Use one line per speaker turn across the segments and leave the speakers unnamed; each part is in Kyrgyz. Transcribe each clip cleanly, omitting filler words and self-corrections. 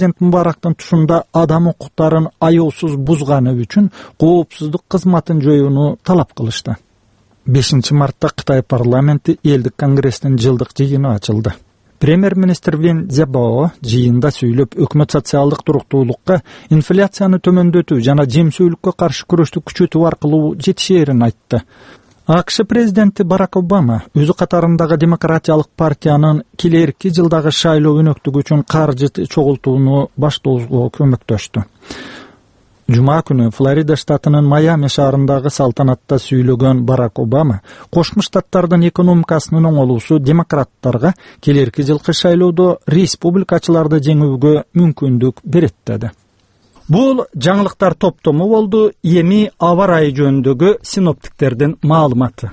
президент Мубарактын тушунда адам укуктарын аяусуз бузганы үчүн коопсуздук кызматын жоюуну талап кылышты. 5 мартта Кытай парламенти элдик конгресстин жылдык жыйыны ачылды. Премьер-министр Вин Цзябао жыйында сүйлөп, өкмөт социалдык туруктуулукка, инфляцияны төмөндөтүү жана жемсөөлүккө каршы күрөштү күчөтүү аркылуу жетишээрин айтты. АКШ президенти Барак Обама өзү катарындагы демократиялык партиянын келерки жылдагы шайлоо өнөктүгү үчүн каржы чогултууну баштоого көмөктөштү. Жума күнү Флорида штатынын Майами шаарындагы салтанатта сүйлөгөн Барак Обама Кошмо Штаттардын экономикасынын оңолуусу демократтарга келерки жылкы шайлоодо республикачыларды жеңүүгө мүмкүндүк берет деди. Бул жаңылыктар топтому болду. Эми аба ырайы жөнүндөгү синоптиктердин маалыматы.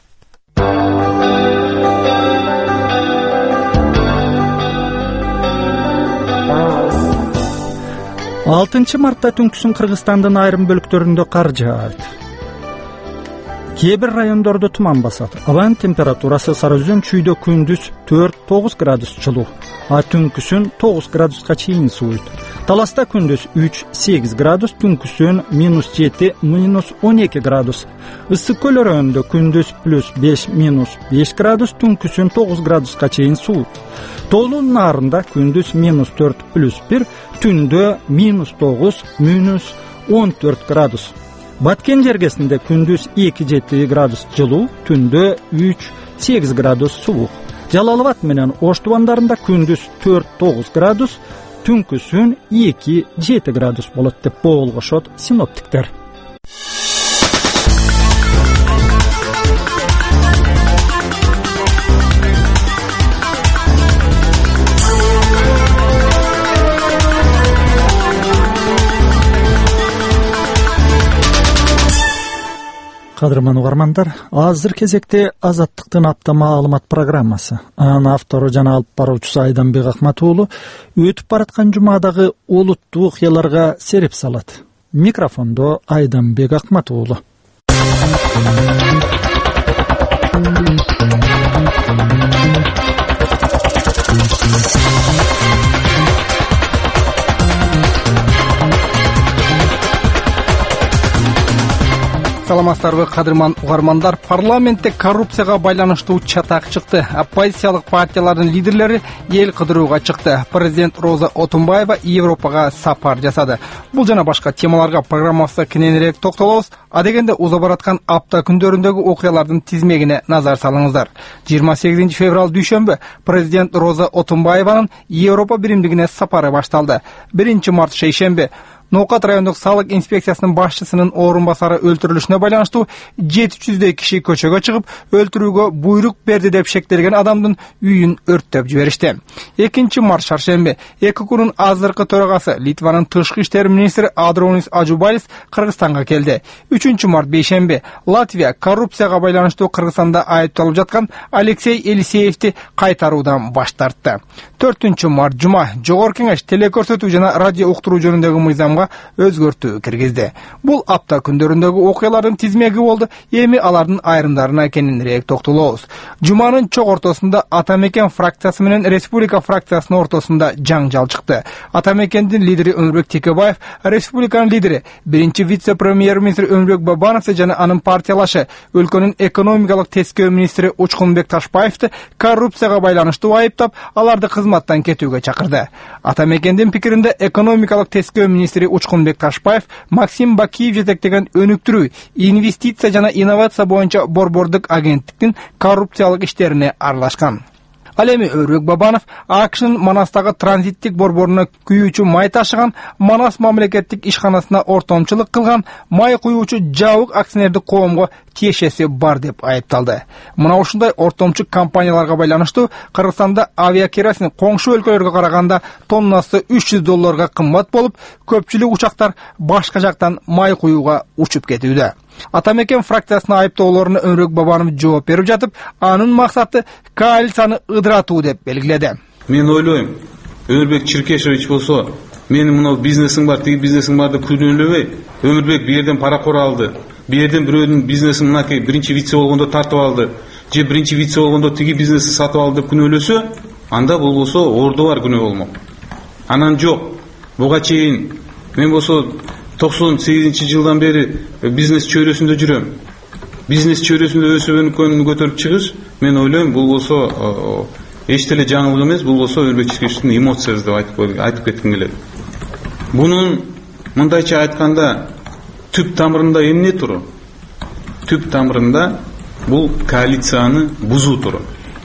6 мартта түнкүсүн Кыргызстандын айрым бөлүктөрүндө кар жаат. Кээ бир райондордо туман басат. Абанын температурасы Сарыөзөн чүйдө күндүз 4-9 градус жылуу, а түнкүсүн 9 градуска чейин сууйт. Таласта күндүз 3-8 градус, түнкүсүн -7-12 градус. Ысык көл өрөөнүндө күндүз +5-5 градус, түнкүсүн 9 градуска чейин сууйт. Тоолунун наарында күндүз -4+1, түндө -9-14 градус. Баткен жергесинде күндүз 2-7 градус жылуу, түндө 3-8 градус суук. Жалал-Абад менен Ош тубандарында күндүз 4-9 градус, түнкүсүн 2-7 градус болот деп болгошот синоптиктер. Кадырман угармандар, азыр кезекте Азаттыктын апта маалымат программасы. Анын автору жана алып баруучусу Айданбек Акматуулу өтүп бараткан жумадагы олуттуу окуяларга сереп салат. Микрофондо Айданбек Акматуулу.
Саламаттарбы кадырман угармандар, парламентте коррупцияга байланыштуу чатак чыкты. Оппозициялык партиялардын лидерлери эл кыдырууга чыкты. Президент Роза Отунбаева Европага сапар жасады. Бул жана башка темаларга программабызда кененирээк токтолобуз. Адегенде уза бараткан апта күндөрүндөгү окуялардын тизмегине назар салыңыздар. 28 февраль дүйшөмбү президент Роза Отунбаеванын Европа биримдигине сапары башталды. 1 март шейшемби Ноокат райондук салык инспекциясынын башчысынын орун басары өлтүрүлүшүнө байланыштуу 700 киши көчөгө чыгып, өлтүрүүгө буйрук берди деп шектелген адамдын үйүн өрттөп жиберишти. 2 март шаршемби ЭККнын азыркы төрагасы Литванын тышкы иштер министри Адронис Ажубалис Кыргызстанга келди. 3 март бейшемби Латвия коррупцияга байланыштуу Кыргызстанда айыпталып жаткан Алексей Елисеевди кайтаруудан баш тартты. 4 март жума Жогорку Кеңеш телекөрсөтүү жана радио уктуруу жөнүндөгү мыйзамга өзгөртүү киргизди. Бул апта күндөрүндөгү окуялардын тизмеги болду. Эми алардын айрымдарына кененирээк токтолобуз. Жуманын чок ортосунда Атамекен фракциясы менен Республика фракциясынын ортосунда жаңжал чыкты. Атамекендин лидери Өмүрбек Текебаев, Республиканын лидери биринчи вице-премьер-министр Өмүрбек Бабановду жана анын партиялашы өлкөнүн экономикалык тескөө министри Учкунбек Ташпаевди коррупцияга байланыштуу айыптап, аларды кызматтан кетүүгө чакырды. Атамекендин пикиринде экономикалык тескөө министри Учкунбек Ташпаев Максим Бакиев жетектеген өнүктүрүү, инвестиция жана инновация боюнча борбордук агенттиктин коррупциялык иштерине аралашкан. Ал эми Өмүрбек Бабанов АКШнын Манастагы транзиттик борборуна күйүүчү май ташыган, Манас мамлекеттик ишканасына ортомчулук кылган, май куюучу жабык акционердик коомго тиешеси бар деп айыпталды. Мына ушундай ортомчу компанияларга байланыштуу Кыргызстанда авиакеросин коңшу өлкөлөргө караганда тоннасы $300 кымбат болуп, көпчүлүк учактар башка жактан май куюуга учуп кетүүдө. Атамекен фракциясына айыптоолоруна Өмүрбек Бабанов жооп берип жатып, анын максаты коалицияны ыдыратуу деп белгиледи.
Мен ойлойм, Өмүрбек Чиркешевич болсо, менин мына бизнесим бар, тиги бизнесим бар деп күнөөлөбөй. Өмүрбек бу жерден паракор алды. Бу жерден бирөөнүн бизнесин мынакей биринчи вице болгондо тартып алды. Же биринчи вице болгондо тиги бизнести сатып алды деп күнөөлөсө, анда болбосо ордо бар күнөө болмок. Анан жок. Буга чейин мен болсо 98-жылдан бери бизнес чөйрөсүндө жүрөм. Бизнес чөйрөсүндө өсүп өнүккөнү көтөрүп чыгыш, мен ойлойм, бул болсо эч деле жаңылык эмес, бул болсо Өрбек Чиркешевдин эмоциясы деп айтып кетким келет. Бунун мындайча айтканда түп тамырында эмне тур? Түп тамырында бул коалицияны бузуу тур.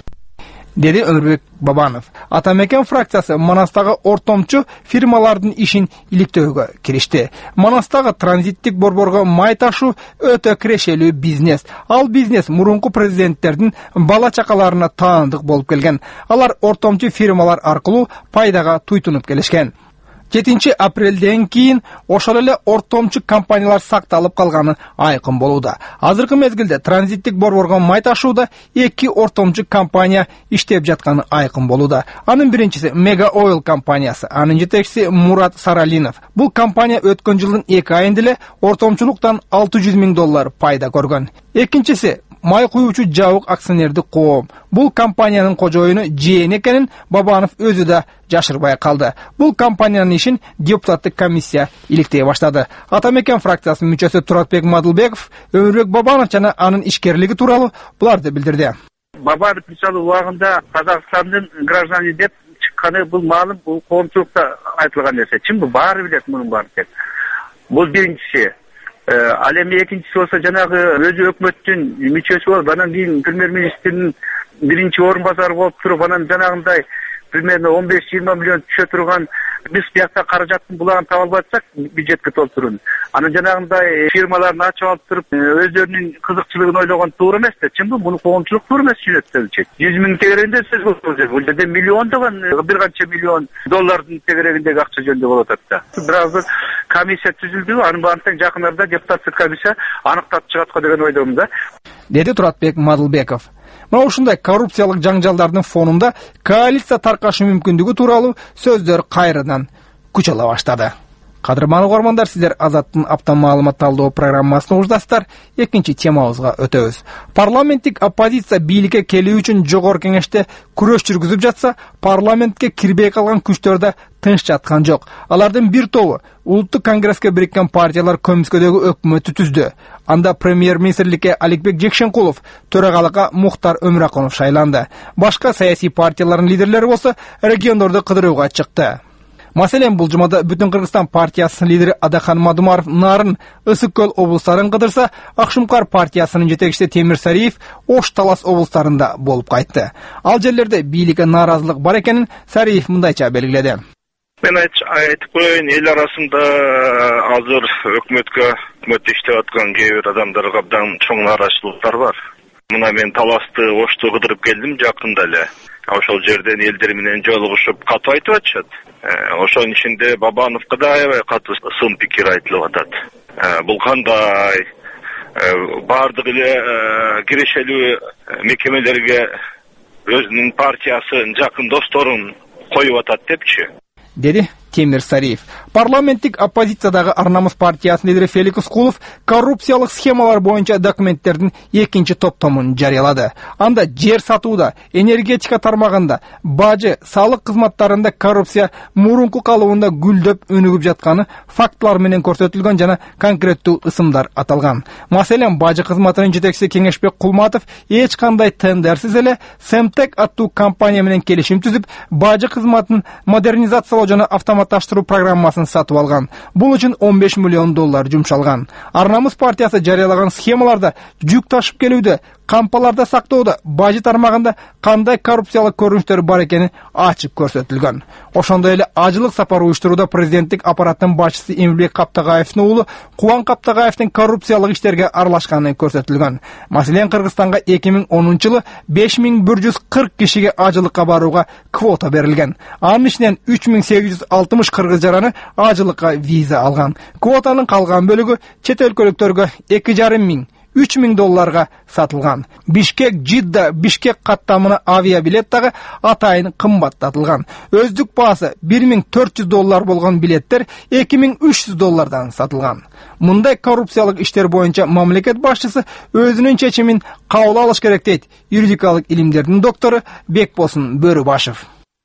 Dedi Ömürbek Babanov. Атамекен фракциясы Манастагы ортомчу фирмалардын ишин иликтөөгө киришти. Манастагы транзиттик борборго май ташуу өтө кирешелүү бизнес. Ал бизнес мурунку президенттердин бала чакаларына таандык болуп келген. Алар ортомчу фирмалар аркылуу пайдага туйтунуп келишкен. 7 апрелден кийин ошол эле ортомчу компаниялар сакталып калганы айкын болууда. Азыркы мезгилде транзиттик борборго май ташууда 2 ортомчу компания иштеп жатканы айкын болууда. Анын биринчиси Mega Oil компаниясы, анын жетекчиси Мурат Саралинов. Бул компания өткөн жылдын 2 айында эле ортомчулуктан $600,000 пайда көргөн. Экинчиси май куюучу жабык акционердик коом. Бул компаниянын кожоюну жээн экенин Бабанов өзү да жашырбай калды. Бул компаниянын ишин депутаттык комиссия иликтей баштады. Атамекен фракциясынын мүчөсү Туратбек Мадылбеков Өмүрбек Бабанов жана анын ишкерлиги тууралуу буларды билдирди.
Бабанов мисалы убагында Казакстандын граждане деп чыкканы бул маалым, бул коомчулукта айтылган нерсе. Чын бул баары билет мунун баарын тек. Бул биринчиси. Ал эми экинчиси болсо жанагы өзү өкмөттүн мүчөсү болуп, анан кийин премьер-министрдин биринчи орун базары болуп туруп, анан жанагындай примерно 15-20 миллион түшө турган биз биякта каражаттын булагын таба албасак бюджетке толтурун. Анан жанагындай фирмаларын ачып алып туруп, өздөрүнүн кызыкчылыгын ойлогон туура эмес да. Чынбы муну коомчулук туура эмес түшүнөт. 100 миң тегерегинде сөз болду. Бул жерде миллиондогон, бир канча миллион доллардын тегерегиндеги акча жөнүндө болуп атат да. Бирок бир комиссия түзүлдү, анын баарын тең жакын арада депутаттык комиссия аныктап чыгат го деген ойдомун да.
Деди Туратбек Мадылбеков. Мына ушундай коррупциялык жаңжалдардын фонунда коалиция таркашы мүмкүндүгү тууралуу сөздөр кайрадан күч ала баштады. Кадырман угармандар, сиздер Азаттын апта маалымат талдоо программасын угуштасыздар. Экинчи темабызга өтөбүз. Парламенттик оппозиция бийликке келүү үчүн жогорку кеңеште күрөш жүргүзүп жатса, парламентке кирбей калган күчтөр да тынч жаткан жок. Алардын бир тобу Улуттук конгресске бириккен партиялар көмүскөдөгү өкмөттү түздү. Анда премьер-министрликке Аликбек Жекшенкулов, төрагалыкка Мухтар Өмүракунов шайланды. Башка саясий партиялардын лидерлери болсо региондорду кыдырууга чыкты. Маселен, бул жумада Бүтүн Кыргызстан партиясынын лидери Адахан Мадумаров Нарын, Ысык Көл облустарын кыдырса, Акшумкар партиясынын жетекчиси Темир Сариев Ош Талас облустарында болуп кайтты. Ал жерлерде бийликке нааразылык бар экенин Сариев мындайча белгиледи.
Мен айтып коеюн, эл арасында азыр өкмөткө иштеп аткан кээ бир адамдарга абдан чоң нааразычылыктар бар. Мына мен Таласты, Ошту кыдырып келдим жакында эле. Ошол жерден элдер менен жолугушуп катуу айтып атышат. Ошонун ичинде Бабановго да аябай катуу сын пикир айтылып атат. Бул кандай баардык эле кирешелүү мекемелерге өзүнүн партиясын, жакын досторун коюп атат депчи,
деди Темир Сариев. Парламенттик оппозициядагы Арнамыз партиясынын лидери Фелик Ускулов коррупциялык схемалар боюнча документтердин экинчи топтомун жарыялады. Анда жер сатууда, энергетика тармагында, бажы, салык кызматтарында коррупция мурунку калыбында гүлдөп өнүгүп жатканы фактылар менен көрсөтүлгөн жана конкреттүү ысымдар аталган. Маселен, бажы кызматынын жетекчиси Кеңешбек Кулматов эч кандай тендерсиз эле Семтек аттуу компания менен келишим түзүп, бажы кызматын модернизациялоо жана автоматташтыруу программасын сатып алган. Бул үчүн $15 миллион жумшалган. Арнамыз партиясы жарыялаган схемаларда жүк ташып келүүдө, кампаларда сактоодо, бажы тармагында кандай коррупциялык көрүнүштөр бар экени ачык көрсөтүлгөн. Ошондой эле ажылык сапар уюштурууда президенттик аппараттын башчысы Эмилбек Каптагаевдин уулу Кубан Каптагаевдин коррупциялык иштерге аралашканы көрсөтүлгөн. Маселен, Кыргызстанга 2010-жылы 5140 кишиге ажылыкка барууга квота берилген. Анын ичинен 3860 кыргыз жараны ажылыкка виза алган. Квотанын калган бөлүгү чет өлкөлүктөргө $3000 сатылган. Бишкек Жидда Бишкек каттамына авиабилет дагы атайын кымбаттатылган. Өздүк баасы $1400 болгон билеттер $2300 сатылган. Мындай коррупциялык иштер боюнча мамлекет башчысы өзүнүн чечимин кабыл алыш керек дейт юридикалык илимдердин доктору Бекбосын Бөрүбашев.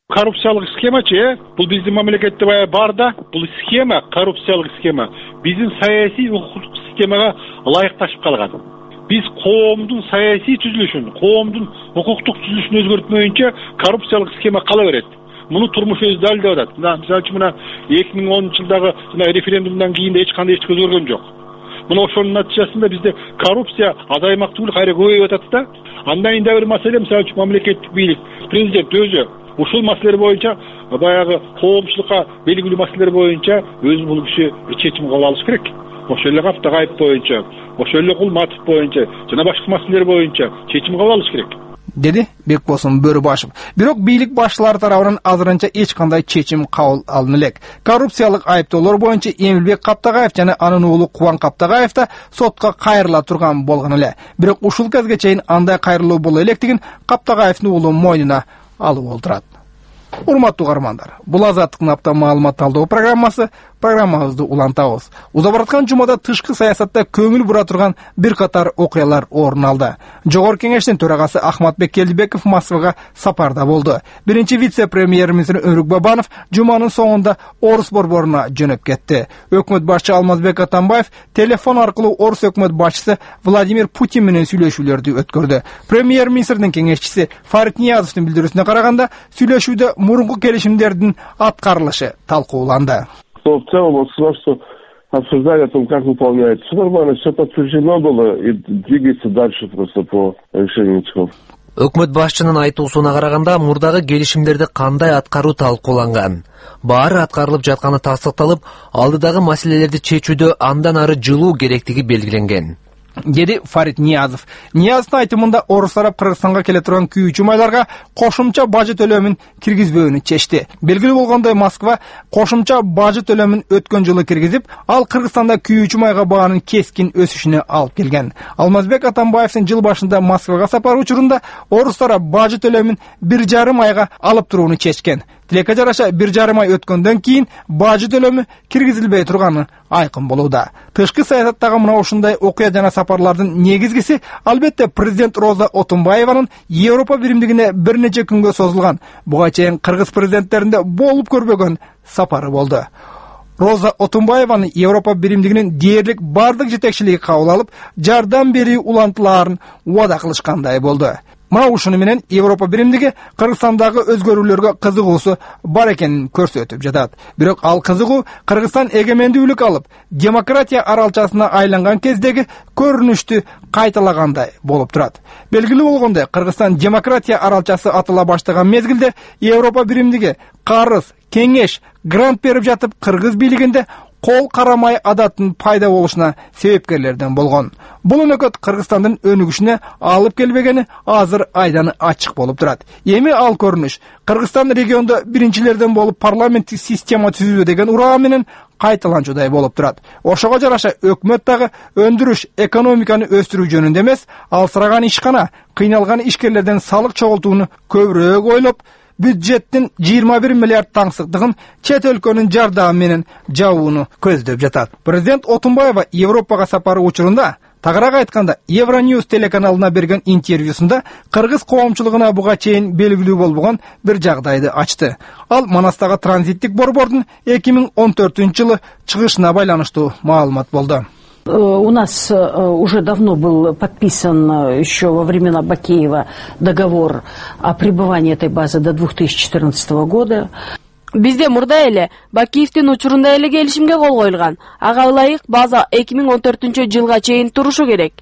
Коррупциялык схемачы, бул биздин мамлекетте бар да, бул схема, коррупциялык схема биздин саясий укуктук системага ылайыкташып калган. Биз коомдун саясий түзүлүшүн, коомдун укуктук түзүлүшүн өзгөртмөйүнчө коррупциялык схема кала берет. Муну турмуш өзү далилдеп атат. Мисалы үчүн мына 2010-жылдагы референдумдан кийин да эч кандай эч өзгөргөн жок. Мына ошонун натыйжасында бизде коррупция азаймак түгүл кайра көбөйүп атат да. Андан кийин да бир маселе, мисалы үчүн мамлекеттик бийлик, президент өзү ушул маселелер боюнча баягы коомчулукка белгилүү маселелер боюнча өзү бул киши чечим кабыл алыш керек. Ошол эле Каптагаев боюнча, ошол эле Кулматов боюнча жана башка маселелер боюнча чечим кабыл алыш керек,
dedi Bekbosun Börübaşev. Бирок бийлик башчылары тарабынан азырынча эч кандай чечим кабыл алына элек. Коррупциялык айыптоолор боюнча Эмилбек Каптагаев жана анын уулу Кубан Каптагаев да сотко кайрыла турган болгон эле. Бирок ушул кезге чейин андай кайрылуу боло электигин Каптагаевдин уулу мойнуна алып олтурат. Урматтуу угармандар, бул Азаттыктын апта маалымат талдоо программабызды улантабыз. Уза бараткан жумада тышкы саясатта көңүл бура турган бир катар окуялар орун алды. Жогорку кеңештин төрагасы Ахматбек Келдибеков Москвага сапарда болду. Биринчи вице-премьер-министр Өрүк Бабанов жуманын соңунда Орус борборуна жөнөп кетти. Өкмөт башчы Алмазбек Атамбаев телефон аркылуу Орус өкмөт башчысы Владимир Путин менен сүйлөшүүлөрдү өткөрдү. Премьер-министрдин кеңешчиси Фарит Ниязовдун билдирүүсүнө караганда, сүйлөшүүдө мурунку келишимдердин аткарылышы талкууланды.
В целом, что обсуждали о том, как выполняется. Все нормально, все подтверждено было и двигается дальше просто по решению ЦК.
Өкмөт башчынын айтуусуна караганда, мурдагы келишимдерди кандай аткаруу талкууланган. Баары аткарылып жатканы тастыкталып, алдыдагы маселелерди чечүүдө андан ары жылуу керектиги белгиленген, dedi Фарит Ниязов. Ниязовдун айтымында Орус тарап Кыргызстанга келе турган күйүүчү майларга кошумча бажы төлөмүн киргизбөөнү чечти. Белгилүү болгондой, Москва кошумча бажы төлөмүн өткөн жылы киргизип, ал Кыргызстанда күйүүчү майга баанын кескин өсүшүнө алып келген. Алмазбек Атамбаевдин жыл башында Москвага сапары учурунда Орус тарап бажы төлөмүн 1,5 айга алып турууну чечкен. Тилекке жараша 1,5 ай өткөндөн кийин бажы төлөмү киргизилбей турганы айкын болууда. Тышкы саясаттагы мына ушундай окуя жана сапарлардын негизгиси албетте президент Роза Отунбаеванын Европа биримдигине бир нече күнгө созулган, буга чейин кыргыз президенттеринде болуп көрбөгөн сапары болду. Роза Отунбаеванын Европа биримдигинин дээрлик бардык жетекчилиги кабыл алып, жардам берүү улантыларын убада кылышкандай болду. Мына ушуну менен Европа биримдиги Кыргызстандагы өзгөрүүлөргө кызыгуусу бар экенин көрсөтүп жатат. Бирок ал кызыгуу Кыргызстан эгемендүүлүк алып, демократия аралчасына айланган кездеги көрүнүштү кайталагандай болуп турат. Белгилүү болгондой, Кыргызстан демократия аралчасы атала баштаган мезгилде Европа биримдиги карыз, кеңеш, грант берип жатып, кыргыз бийлигинде кол карамай адаттын пайда болушуна себепкерлерден болгон. Бул өнөкөт Кыргызстандын өнүгүшүнө алып келбегени азыр айдан ачык болуп турат. Эми ал көрүнүш Кыргызстан региондо биринчилерден болуп парламенттик система түзүүдө деген ураа менен кайталанчудай болуп турат. Ошого жараша өкмөт дагы өндүрүш, экономиканы өстүрүү жөнүндө эмес, алсыраган ишкана, кыйналган ишкерлерден салык чогултууну көбүрөөк ойлоп, бюджеттин 21 миллиард таңсыктыгын чет өлкөнүн жардамы менен жабууну көздөп жатат. Президент Отунбаева Европага сапары учурунда, тагыраак айтканда, Евроньюз телеканалына берген интервьюсунда кыргыз коомчулугуна буга чейин белгилүү болбогон бир жагдайды ачты. Ал Манастагы транзиттик борбордун 2014-жылы чыгышына байланыштуу маалымат болду.
У нас уже давно был подписан еще во времена Бакеева договор о пребывании этой базы до 2014 года.
Бизде мурда эле Бакиевдин учурунда эле келишимге кол коюлган. Ага ылайык база 2014-жылга чейин турушу керек.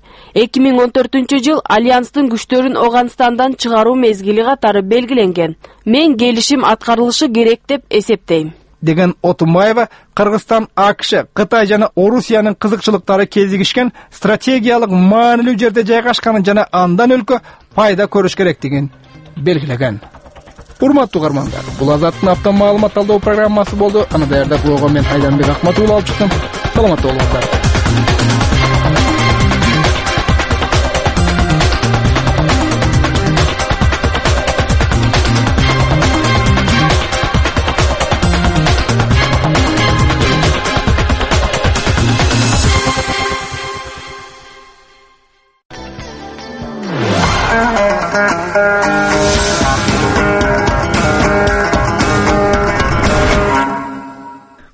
2014-жыл Альянстын күчтөрүн Афганистандан чыгаруу мезгили катары белгиленген. Мен келишим аткарылышы керек деп эсептейм,
деген Отунбаева Кыргызстан, АКШ, Кытай жана Орусиянын кызыкчылыктары кезигишкен стратегиялык маанилүү жерде жайгашканын жана андан өлкө пайда көрүш керектигин белгилеген. Урматтуу угармандар, бул Азаттын апта маалымат талдоо программасы болду. Аны даярдап мен Айданбек Акматов алып чыктым. Саламатта болуңуздар.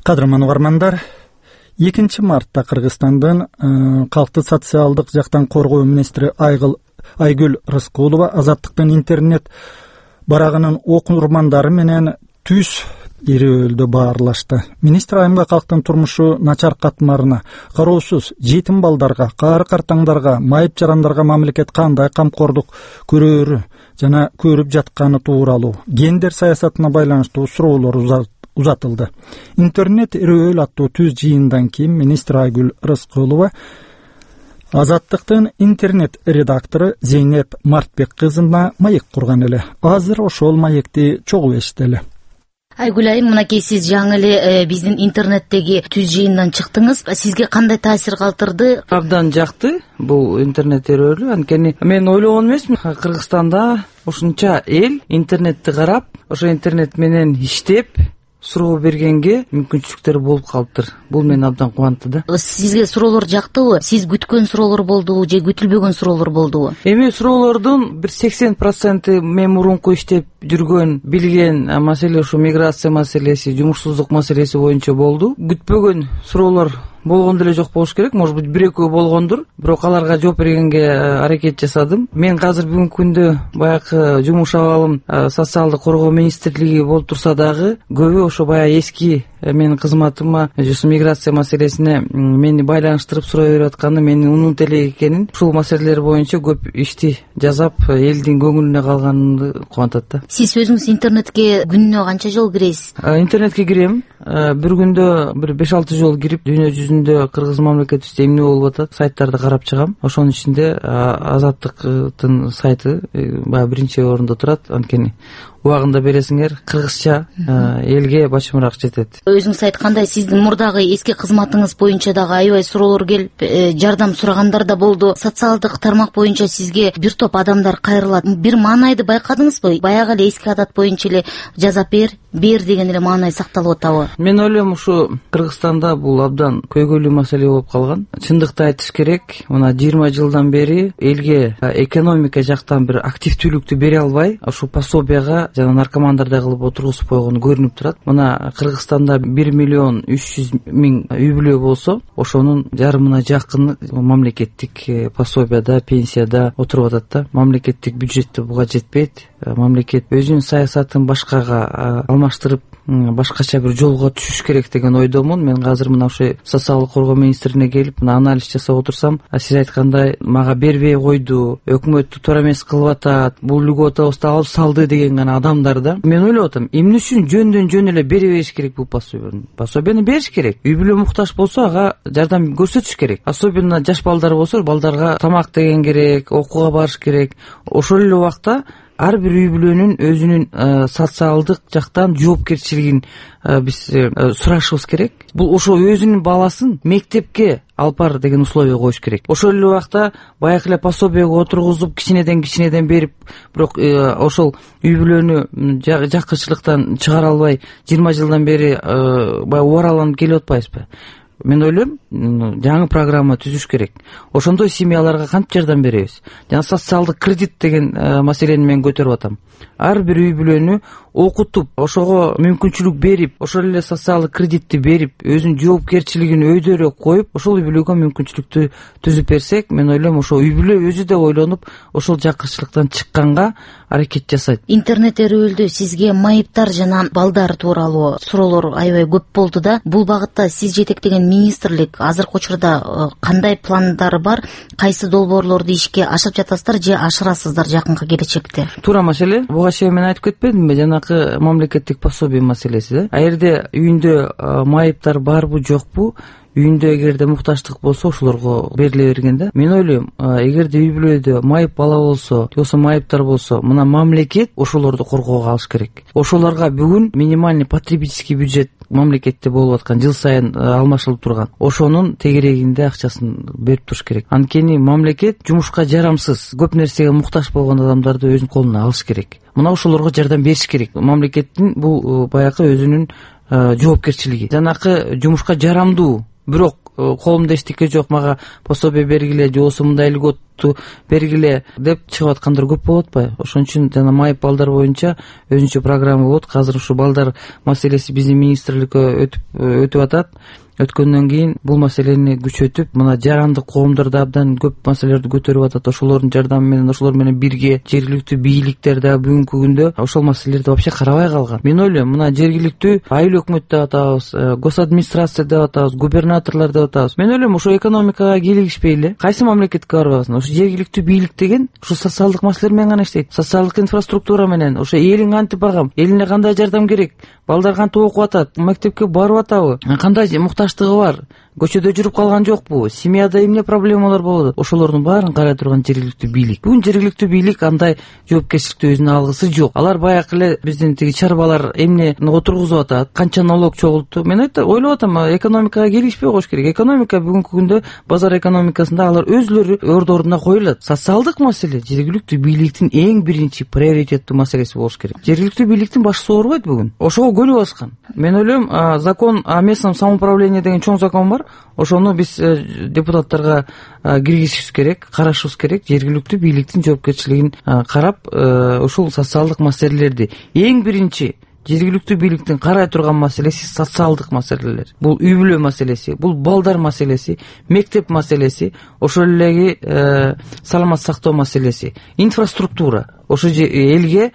Кадырман угармандар, 2 мартта Кыргызстандын калкты социалдык жактан коргоо министри Айгүл Рыскулова Азаттыктын интернет барагынын окурмандары менен түз ирөөлдө баарлашты. Министр айымга калктын турмушу начар катмарына, кароосуз жетим балдарга, каары картаңдарга, майып жарандарга мамлекет кандай камкордук көрөөрү жана көрүп жатканы тууралуу гендер саясатына байланыштуу суроолор узатылды. Интернет ирөөл аттуу түз жыйындан кийин министр Айгүл Рыскулова Азаттыктын интернет редактору Зейнеп Мартбек кызына маек курган эле. Азыр ошол маекти чогуу эшители.
Айгүл айым, мынакей сиз жаңы эле биздин интернеттеги түз жыйындан чыктыңыз. Сизге кандай таасир калтырды?
Абдан жакты бул интернет өрөөлү. Анткени мен ойлогон эмесмин, Кыргызстанда ушунча эл интернетти карап, ошо интернет менен иштеп, суроо бергенге мүмкүнчүлүктөр болуп калыптыр. Бул мени абдан кубантты да.
Сизге суроолор жактыбы? Сиз күткөн суроолор болдубу же күтүлбөгөн суроолор болдубу?
Эми суроолордун бир 80% мен мурунку иштеп жүргөн, билген маселе ушу миграция маселеси, жумушсуздук маселеси боюнча болду. Күтпөгөн суроолор болгон деле жок болуш керек, может быть, 1-2 болгондур, бирок аларга жооп бергенге аракет жасадым. Мен азыр бүгүнкү күндө баягы жумуш абалым социалдык коргоо министрлиги болуп турса дагы, көбү ошо баягы эски менин кызматыма миграция маселесине мени байланыштырып суроо берип атканы менин унут элек экенин, ушул маселелер боюнча көп ишти жасап, элдин көңүлүнө калганымды кубантат да.
Сиз өзүңүз интернетке күнүнө канча жолу киресиз?
Интернетке кирем. Бир күндө бир 5-6 жолу кирип, дүйнө жүзүндө Кыргыз мамлекетибизде эмне болуп атат, сайттарды карап чыгам. Ошонун ичинде Азаттыктын сайты баягы биринчи орунда турат. Анткени убагында бересиңер, кыргызча элге бачымыраак жетет.
Өзүңүз айткандай, сиздин мурдагы эски кызматыңыз боюнча дагы аябай суроолор келип, жардам сурагандар да болду. Социалдык тармак боюнча сизге бир топ адамдар кайрылат. Бир маанайды байкадыңызбы? Баягы эле эски адат боюнча эле жазап бер деген эле маанай сакталып атабы?
Мен ойлойм, ушу Кыргызстанда бул абдан көйгөйлүү маселе болуп калган. Чындыкты айтыш керек, мына 20 жылдан бери элге экономика жактан бир активдүүлүктү бере албай, ушу пособияга жана наркомандарды кылып отургузуп койгону көрүнүп турат. Мына Кыргызстанда 1.300.000 үй бүлө болсо, ошонун жарымына жакыны мамлекеттик пособияда, пенсияда отуруп атат да. Мамлекеттик бюджет буга жетпейт. Мамлекет өзүнүн саясатын башкага алмаштырып, башкача бир жолго түшүш керек деген ойдомун. Мен азыр мына ошо социалдык коргоо министрине келип, мына анализ жасап отурсам, сиз айткандай мага бербей койду, өкмөттү туура эмес кылып атат, бул льготабызды алып салды деген гана адамдар да. Мен ойлоп атам, эмне үчүн жөндөн жөн эле бере бериш керек бул пособияны? Пособияны бериш керек. Үй бүлө муктаж болсо, ага жардам көрсөтүш керек. Особенно жаш балдар болсо, балдарга тамак деген керек, окууга барыш керек. Ошол эле убакта ар бир үй бүлөнүн өзүнүн социалдык жактан жоопкерчилигин биз сурашыбыз керек. Бул ошо өзүнүн баласын мектепке алып бар деген условие коюш керек. Ошол эле убакта баягы эле пособияга отургузуп, кичинеден берип, бирок ошол үй бүлөнү жакынчылыктан чыгара албай 20 жылдан бери баягы убараланып келип атпайбызбы? Мен ойлойм, жаңы программа түзүш керек. Ошондой семьяларга кантип жардам беребиз? Жана социалдык кредит деген маселени мен көтөрүп атам. Ар бир үй бүлөнү окутуп, ошого мүмкүнчүлүк берип, ошол эле социалдык кредитти берип, өзүнүн жоопкерчилигин өйдөрө коюп, ошол үй бүлөгө мүмкүнчүлүктү түзүп берсек, мен ойлойм, ошо үй бүлө өзү да ойлонуп, ошол жакынчылыктан чыкканга аракет жасайт.
Интернет өрөөлдө сизге майыптар жана балдар тууралуу суроолор аябай көп болду да. Бул багытта сиз жетектеген министрлик азыркы учурда кандай пландары бар? Кайсы долбоорлорду ишке ашырып жатасыздар же ашырасыздар жакынкы келечекте?
Туура маселе. Буга чейин мен айтып кетпедимби? Жанакы мамлекеттик пособие маселеси да. Аерде үйүндө майыптар барбы, жокпу? Үйүндө эгерде муктаждык болсо, ошолорго бериле берген да. Мен ойлойм, эгерде үй бүлөдө майып бала болсо, болсо майыптар болсо, мына мамлекет ошолорду коргоого алыш керек. Ошолорго бүгүн минимальный потребительский бюджет мамлекетте болуп аткан, жыл сайын алмашылып турган, ошонун тегерегинде акчасын берип туруш керек. Анткени мамлекет жумушка жарамсыз, көп нерсеге муктаж болгон адамдарды өзүнүн колуна алыш керек. Мына ошолорго жардам бериш керек. Мамлекеттин бул баягы өзүнүн жоопкерчилиги. Жанакы жумушка жарамдуу, бирок колумда эчтеке жок, мага пособие бергиле же болбосо мындай льгот коопсуздукту бергиле деп чыгып аткандар көп болуп атпайбы? Ошон үчүн жана майып балдар боюнча өзүнчө программа болот. Азыр ушу балдар маселеси биздин министрликке өтүп атат. Өткөндөн кийин бул маселени күчөтүп, мына жарандык коомдордо абдан көп маселелерди көтөрүп атат. Ошолордун жардамы менен, ошолор менен бирге жергиликтүү бийликтер да бүгүнкү күндө ошол маселелерди вообще карабай калган. Мен ойлойм, мына жергиликтүү айыл өкмөт деп атабыз, госадминистрация деп атабыз, губернаторлор деп атабыз. Мен ойлойм, ошо экономикага кийлигишпей эле кайсы мамлекетке барбасын, ошо жергиликтүү бийлик деген ушу социалдык маселелер менен гана иштейт. Социалдык инфраструктура менен, ошо элиң кантип багам, элине кандай жардам керек, балдар кантип окуп атат, мектепке барып атабы, кандай муктаждыгы бар, көчөдө жүрүп калган жокпу, семьяда эмне проблемалар болот, ошолордун баарын карай турган жергиликтүү бийлик. Бүгүн жергиликтүү бийлик андай жоопкерчиликти өзүнө алгысы жок. Алар баягы эле биздин тиги чарбалар эмне отургузуп атат, канча налог чогултту. Мен ойлоп атам, экономикага кийлигишпей коюш керек. Экономика бүгүнкү күндө базар экономикасында алар өзлөрү ордуна коюлат. Социалдык маселе жергиликтүү бийликтин эң биринчи приоритеттүү маселеси болуш керек. Жергиликтүү бийликтин башчысы оорубайт бүгүн. Ошого көлүп баскан. Мен ойлойм, закон о местном самоуправлении деген чоң закон бар. Ошону биз депутаттарга киргизишибиз керек, карашыбыз керек. Жергиликтүү бийликтин жоопкерчилигин карап, ушул социалдык маселелерди эң биринчи жергиликтүү бийликтин карай турган маселеси социалдык маселелер. Бул үй бүлө маселеси, бул балдар маселеси, мектеп маселеси, ошол эле саламат сактоо маселеси, инфраструктура, ошо элге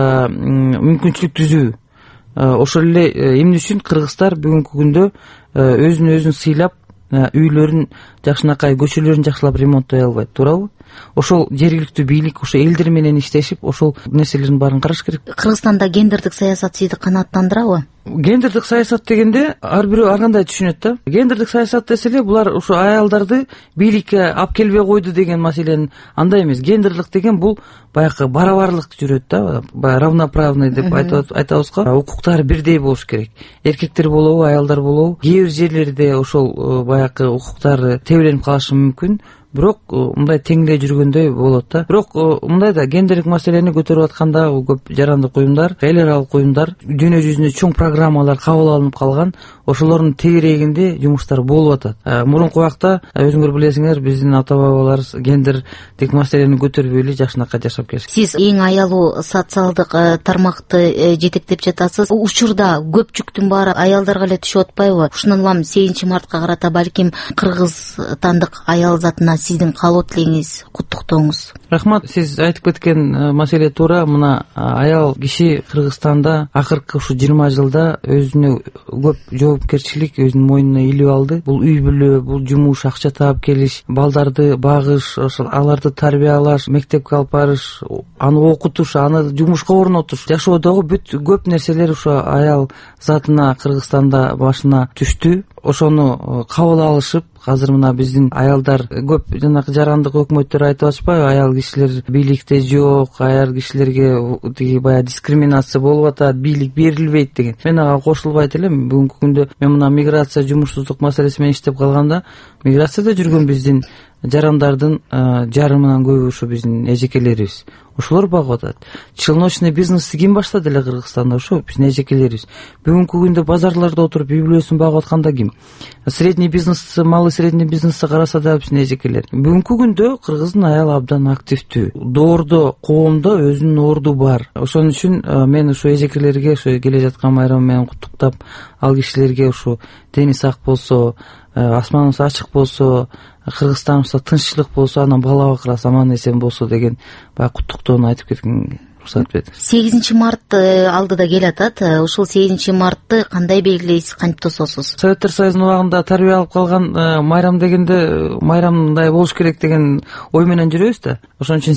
мүмкүнчүлүк түзүү. Ошол эле эмне үчүн кыргыздар бүгүнкү күндө өзүн өзүн сыйлап, үйлөрүн жакшынакай, көчөлөрүн жакшылап ремонттой албайт, туурабы? Ошол жергиликтүү бийлик ошо элдер менен иштешип, ошол нерселердин баарын караш керек.
Кыргызстанда гендердик саясат сизди канааттандырабы?
Гендердик саясат дегенде ар бирөө ар кандай түшүнөт да. Гендердик саясат десе эле булар ушу аялдарды бийликке алып келбей койду деген маселенин андай эмес. Гендерлик деген бул баягы барабарлык жүрөт да, равноправный деп айтабыз го. Укуктары бирдей болуш керек. Эркектер болобу, аялдар болобу. Кээ бир жерлерде ошол баягы укуктары тебеленип калышы мүмкүн. Бирок мындай теңдей жүргөндөй болот да. Бирок мындай да гендерлик маселени көтөрүп атканда көп жарандык уюмдар, эл аралык уюмдар дүйнө жүзүндө чоң программалар кабыл алынып калган. Ошолордун тегерегинде жумуштар болуп атат. Мурунку убакта өзүңөр билесиңер, биздин ата бабаларыбыз гендердик маселени көтөрбөй эле жакшынакай жашап келишти.
Сиз эң аялуу социалдык тармакты жетектеп жатасыз. Учурда көпчүктүн баары аялдарга эле түшүп атпайбы? Ушундан улам 8 мартка карата балким кыргызстандык аял затына сиздин каалоо тилегиңиз, куттуктооңуз.
Рахмат. Сиз айтып кеткен маселе туура. Мына аял киши Кыргызстанда акыркы ушу 20 жылда өзүнө көп жоопкерчилик өзүнүн мойнуна илип алды. Бул үй бүлө, бул жумуш, акча таап келиш, балдарды багыш, ошол аларды тарбиялаш, мектепке алып барыш, аны окутуш, аны жумушка орнотуш, жашоодогу бүт көп нерселер ушу аял затына Кыргызстанда башына түштү. Ошону кабыл алышып, азыр мына биздин аялдар көп жанагы жарандык өкмөттөр айтып атышпайбы, аял кишилер бийликте жок, аял кишилерге тиги баягы дискриминация болуп атат, бийлик берилбейт деген. Мен ага кошулбайт элем. Бүгүнкү күндө мен мына миграция, жумушсуздук маселеси менен иштеп калганда, миграцияда жүргөн биздин жарандардын жарымынан көбү ушу биздин эжекелерибиз. Ошолор багып атат. Челночный бизнести ким баштады эле Кыргызстанда? Ошо биздин эжекелерибиз. Бүгүнкү күндө базарларда отуруп үй бүлөсүн багып атканда ким? Средний бизнес, малый средний бизнести караса да биздин эжекелер. Бүгүнкү күндө кыргыздын аял абдан активдүү. Доордо, коомдо өзүнүн орду бар. Ошон үчүн мен ушу эжекелерге ошо келе жаткан майрам менен куттуктап, ал кишилерге ушу дени сак болсо, асманыбыз ачык болсо, Кыргызстаныбызда тынччылык болсо, анан бала бакырасы аман эсен болсо деген баягы куттуктоону айтып кеткенге уруксат бериңиз. 8
март алдыда келатат. Ушул 8 мартты кандай белгилейсиз, кантип тососуз?
Советтер Союзунун убагында тарбия алып калган майрам дегенде майрамдай болуш керек деген ой менен жүрөбүз да. Ошон үчүн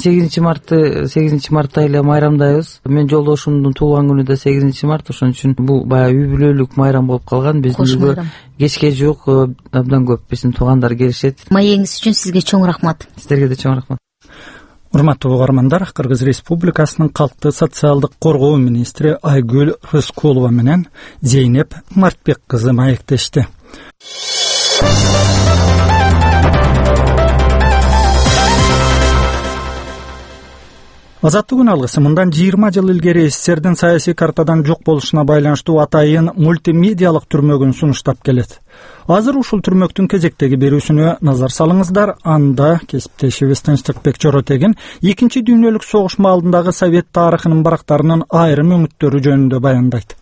8 мартта эле майрамдайбыз. Мен жолдошумдун туулган күнү да 8 март. Ошон үчүн бул баягы үй бүлөлүк майрам болуп калган. Биздин үйгө кечке жок абдан көп биздин туугандар келишет.
Маегиңиз үчүн сизге чоң рахмат.
Сиздерге да чоң рахмат.
Урматтуу угармандар, Кыргыз Республикасынын калкты социалдык коргоо министри Айгүл Рыскулова менен Зейнеп Мартбек кызы маектешти. Азаттык күн алгысы мындан 20 жыл илгери СССРдин саясий картадан жок болушуна байланыштуу атайын мультимедиалык түрмөгүн сунуштап келет. Азыр ушул түрмөктүн кезектеги берүүсүнө назар салыңыздар. Анда кесиптешибиз Тынчтыкбек Жоротегин 2 дүйнөлүк согуш маалындагы совет тарыхынын барактарынын айрым өңүттөрү жөнүндө баяндайт.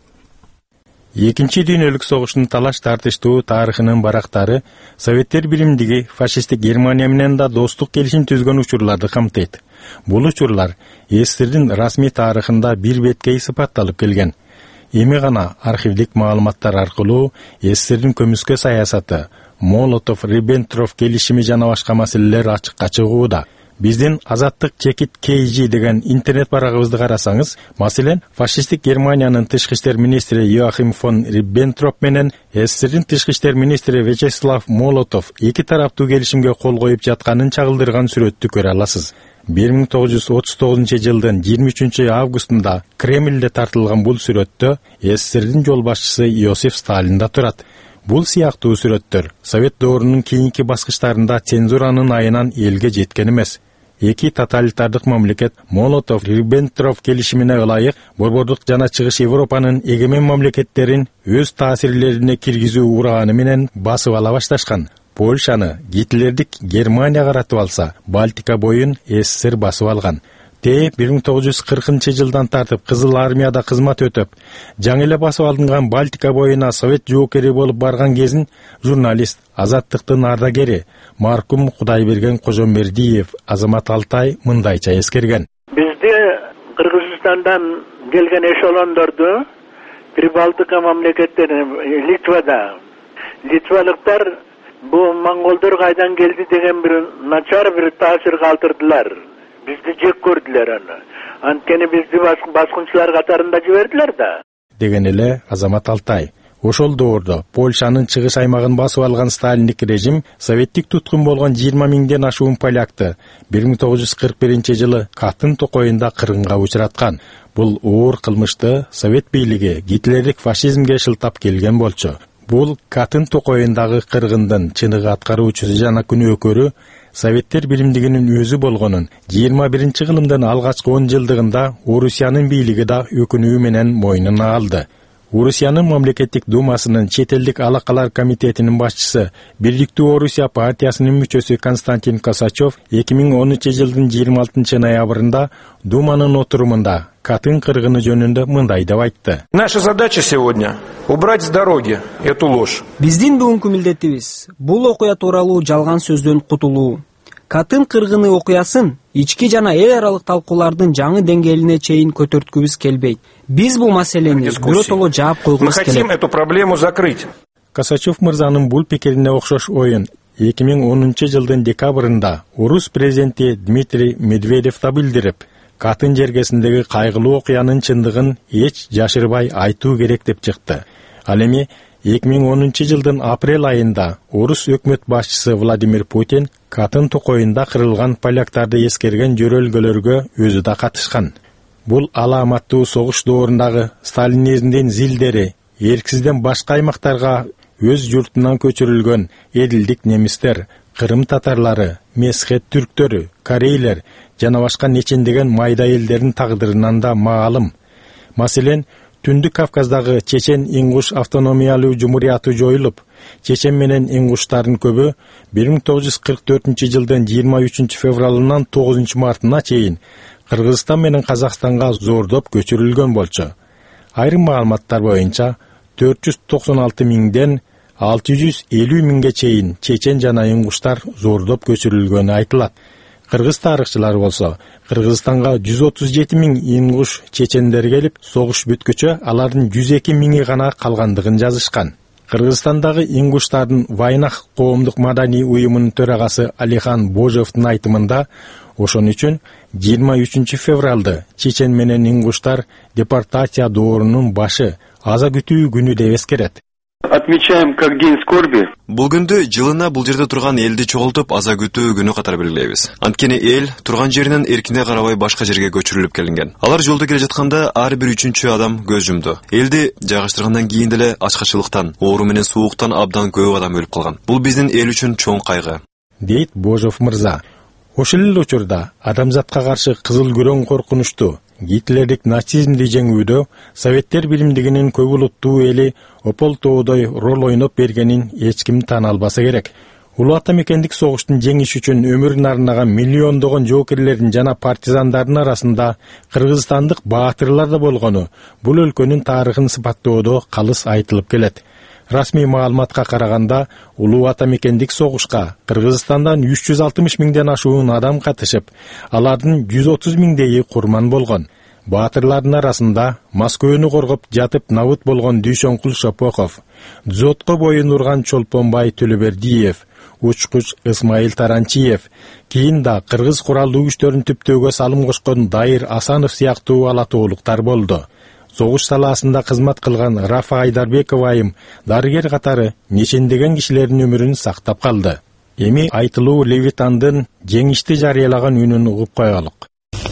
2 дүйнөлүк согуштун талаш тартыштуу тарыхынын барактары Советтер Биримдиги фашисттик Германия менен да достук келишим түзгөн учурларды камтыйт. Бул учурлар СССРдин расмий тарыхында бир беткей сыпатталып келген. Эми гана архивдик маалыматтар аркылуу СССРдин көмүскө саясаты, Молотов-Риббентроп келишими жана башка маселелер ачыкка чыгууда. Биздин Азаттык чекит KG деген интернет барагыбызды карасаңыз, маселен, фашисттик Германиянын тышкы иштер министри Йоахим фон Риббентроп менен СССРдин тышкы иштер министри Вячеслав Молотов 2 тараптуу келишимге кол коюп жатканын чагылдырган сүрөттү көрө аласыз. 1939 жылдын 23 августунда Кремльде тартылган бул сүрөттө СССРдин жол башчысы Иосиф Сталин да турат. Бул сыяктуу сүрөттөр Совет доорунун кийинки баскычтарында цензуранын айынан элге жеткен эмес. Эки тоталитардык мамлекет Молотов-Риббентроп келишимине ылайык Борбордук жана Чыгыш Европанын эгемен мамлекеттерин өз таасирлерине киргизүү ураганы менен басып ала башташкан. Польшаны Гитлердик Германия каратып алса, Балтика боюн СССР басып алган. 1940 жылдан тартып Кызыл армияда кызмат өтөп, жаңы эле басып алынган Балтика боюна совет жоокери болуп барган кезин журналист, Азаттыктын ардагери маркум Кудайберген Кожомбердиев Азамат Алтай мындайча эскерген.
Бизде Кыргызстандан келген эшелондорду Прибалтика мамлекеттери Литвада литвалыктар бу монголдор кайдан келди деген бир начар бир таасир калтырдылар. Бизди жек көрдүлөр аны. Анткени бизди баскынчылар катарында жибердилер да.
Деген эле Азамат Алтай. Ошол доордо Польшанын чыгыш аймагын басып алган сталиндик режим советтик туткун болгон 20 миңден ашуун полякты 1941 жылы Катын токойунда кыргынга учураткан. Бул оор кылмышты совет бийлиги Гитлердик фашизмге шылтап келген болчу. Бул Катын токойундагы кыргындын чыныгы аткаруучусу жана күнөөкөрү Советтер Биримдигинин өзү болгонун 21 кылымдын алгачкы 10 жылдыгында Орусиянын бийлиги да өкүнүү менен мойнуна алды. Орусиянын мамлекеттик думасынын чет элдик алакалар комитетинин башчысы, Бирликтүү Орусия партиясынын мүчөсү Константин Косачев 2013 жылдын 26 ноябрында думанын отурумунда Катын кыргыны жөнүндө мындай деп айтты.
Наша задача сегодня убрать с дороги эту ложь.
Биздин бүгүнкү милдетибиз бул окуя тууралуу жалган сөздөн кутулуу. Катын кыргыны окуясын ички жана эл аралык талкуулардын жаңы деңгээлине чейин көтөрткүбүз келбейт. Биз бул маселени биротоло жаап койгубуз келет.
Мы хотим эту проблему закрыть.
Косачев мырзанын бул пикирине окшош оюн 2010 жылдын декабрында Орус президенти Дмитрий Медведев да билдирип, Катын жергесиндеги кайгылуу окуянын чындыгын эч жашырбай айтуу керек деп чыкты. Ал эми 2010 жылдын апрель айында Орус өкмөт башчысы Владимир Путин Катын токойунда кырылган поляктарды эскерген жөрөлгөлөргө өзү да катышкан. Бул аламаттуу согуш доорундагы сталинизмдин зилдери эрксизден башка аймактарга өз журтунан көчүрүлгөн эдилдик немистер, Кырым татарлары, Месхет түрктөрү, корейлер жана башка нечендеген майда элдердин тагдырынан да маалым. Маселен, Түндүк Кавказдагы Чечен-Ингуш автономиялуу жумурияты жоюлуп, Чечен менен ингуштардын көбү 1944 жылдын 23 февралынан 9 мартына чейин Кыргызстан менен Казакстанга зордоп көчүрүлгөн болчу. Айрым маалыматтар боюнча 496 миңден 650 миңге чейин чечен жана ингуштар зордоп көчүрүлгөнү айтылат. Кыргыз тарыхчылары болсо, Кыргызстанга 137 миң ингуш чечендер келип, согуш бүткүчө алардын 102 миңи гана калгандыгын жазышкан. Кыргызстандагы ингуштардын Вайнах коомдук маданий уюмунун төрагасы Алихан Божевдун айтымында, ошон үчүн 23 февралды чечен менен ингуштар депортация доорунун башы аза күтүү күнү деп эскерет.
Отмечаем как день скорби.
Бул күндү жылына бул жерде турган элди чогултуп аза күтүү күнү катары белгилейбиз. Анткени эл турган жеринен эркине карабай башка жерге көчүрүлүп келинген. Алар жолдо келе жатканда ар бир 3-чү адам көз жумду. Элди жайгаштыргандан кийин деле ачкачылыктан, оору менен сууктан абдан көп адам өлүп калган. Бул биздин эл үчүн чоң кайгы.
Дейт Божев мырза. Ошол эле учурда адамзатка каршы кызыл күрөң коркунучту гитлердик нацизмди жеңүүдө советтер билимдигинин көп улуттуу эли опол тоодой роль ойноп бергенин эч ким таана албаса керек. Улуу ата мекендик согуштун жеңиш үчүн өмүрүн арнаган миллиондогон жоокерлердин жана партизандардын арасында кыргызстандык баатырлар да болгону бул өлкөнүн тарыхын сыпаттоодо калыс айтылып келет. Расмий маалыматка караганда, улуу ата мекендик согушка Кыргызстандан 360 миңден ашуун адам катышып, алардын 130 миңдейи курман болгон. Баатырлардын арасында Москваны коргоп жатып набыт болгон Дүйшөнкул Шопохов, Дзотко боюн урган Чолпонбай Төлөбердиев, учкуч Исмаил Таранчиев, кийин да кыргыз куралдуу күчтөрүн түптөөгө салым кошкон Дайыр Асанов сыяктуу алатоолуктар болду. Согуш саласында кызмат кылган Рафа Айдарбеков айым дарыгер катары нечендеген кишилердин өмүрүн сактап калды. Эми айтылуу Левитандын жеңишти жарыялаган үнүн угуп коелук.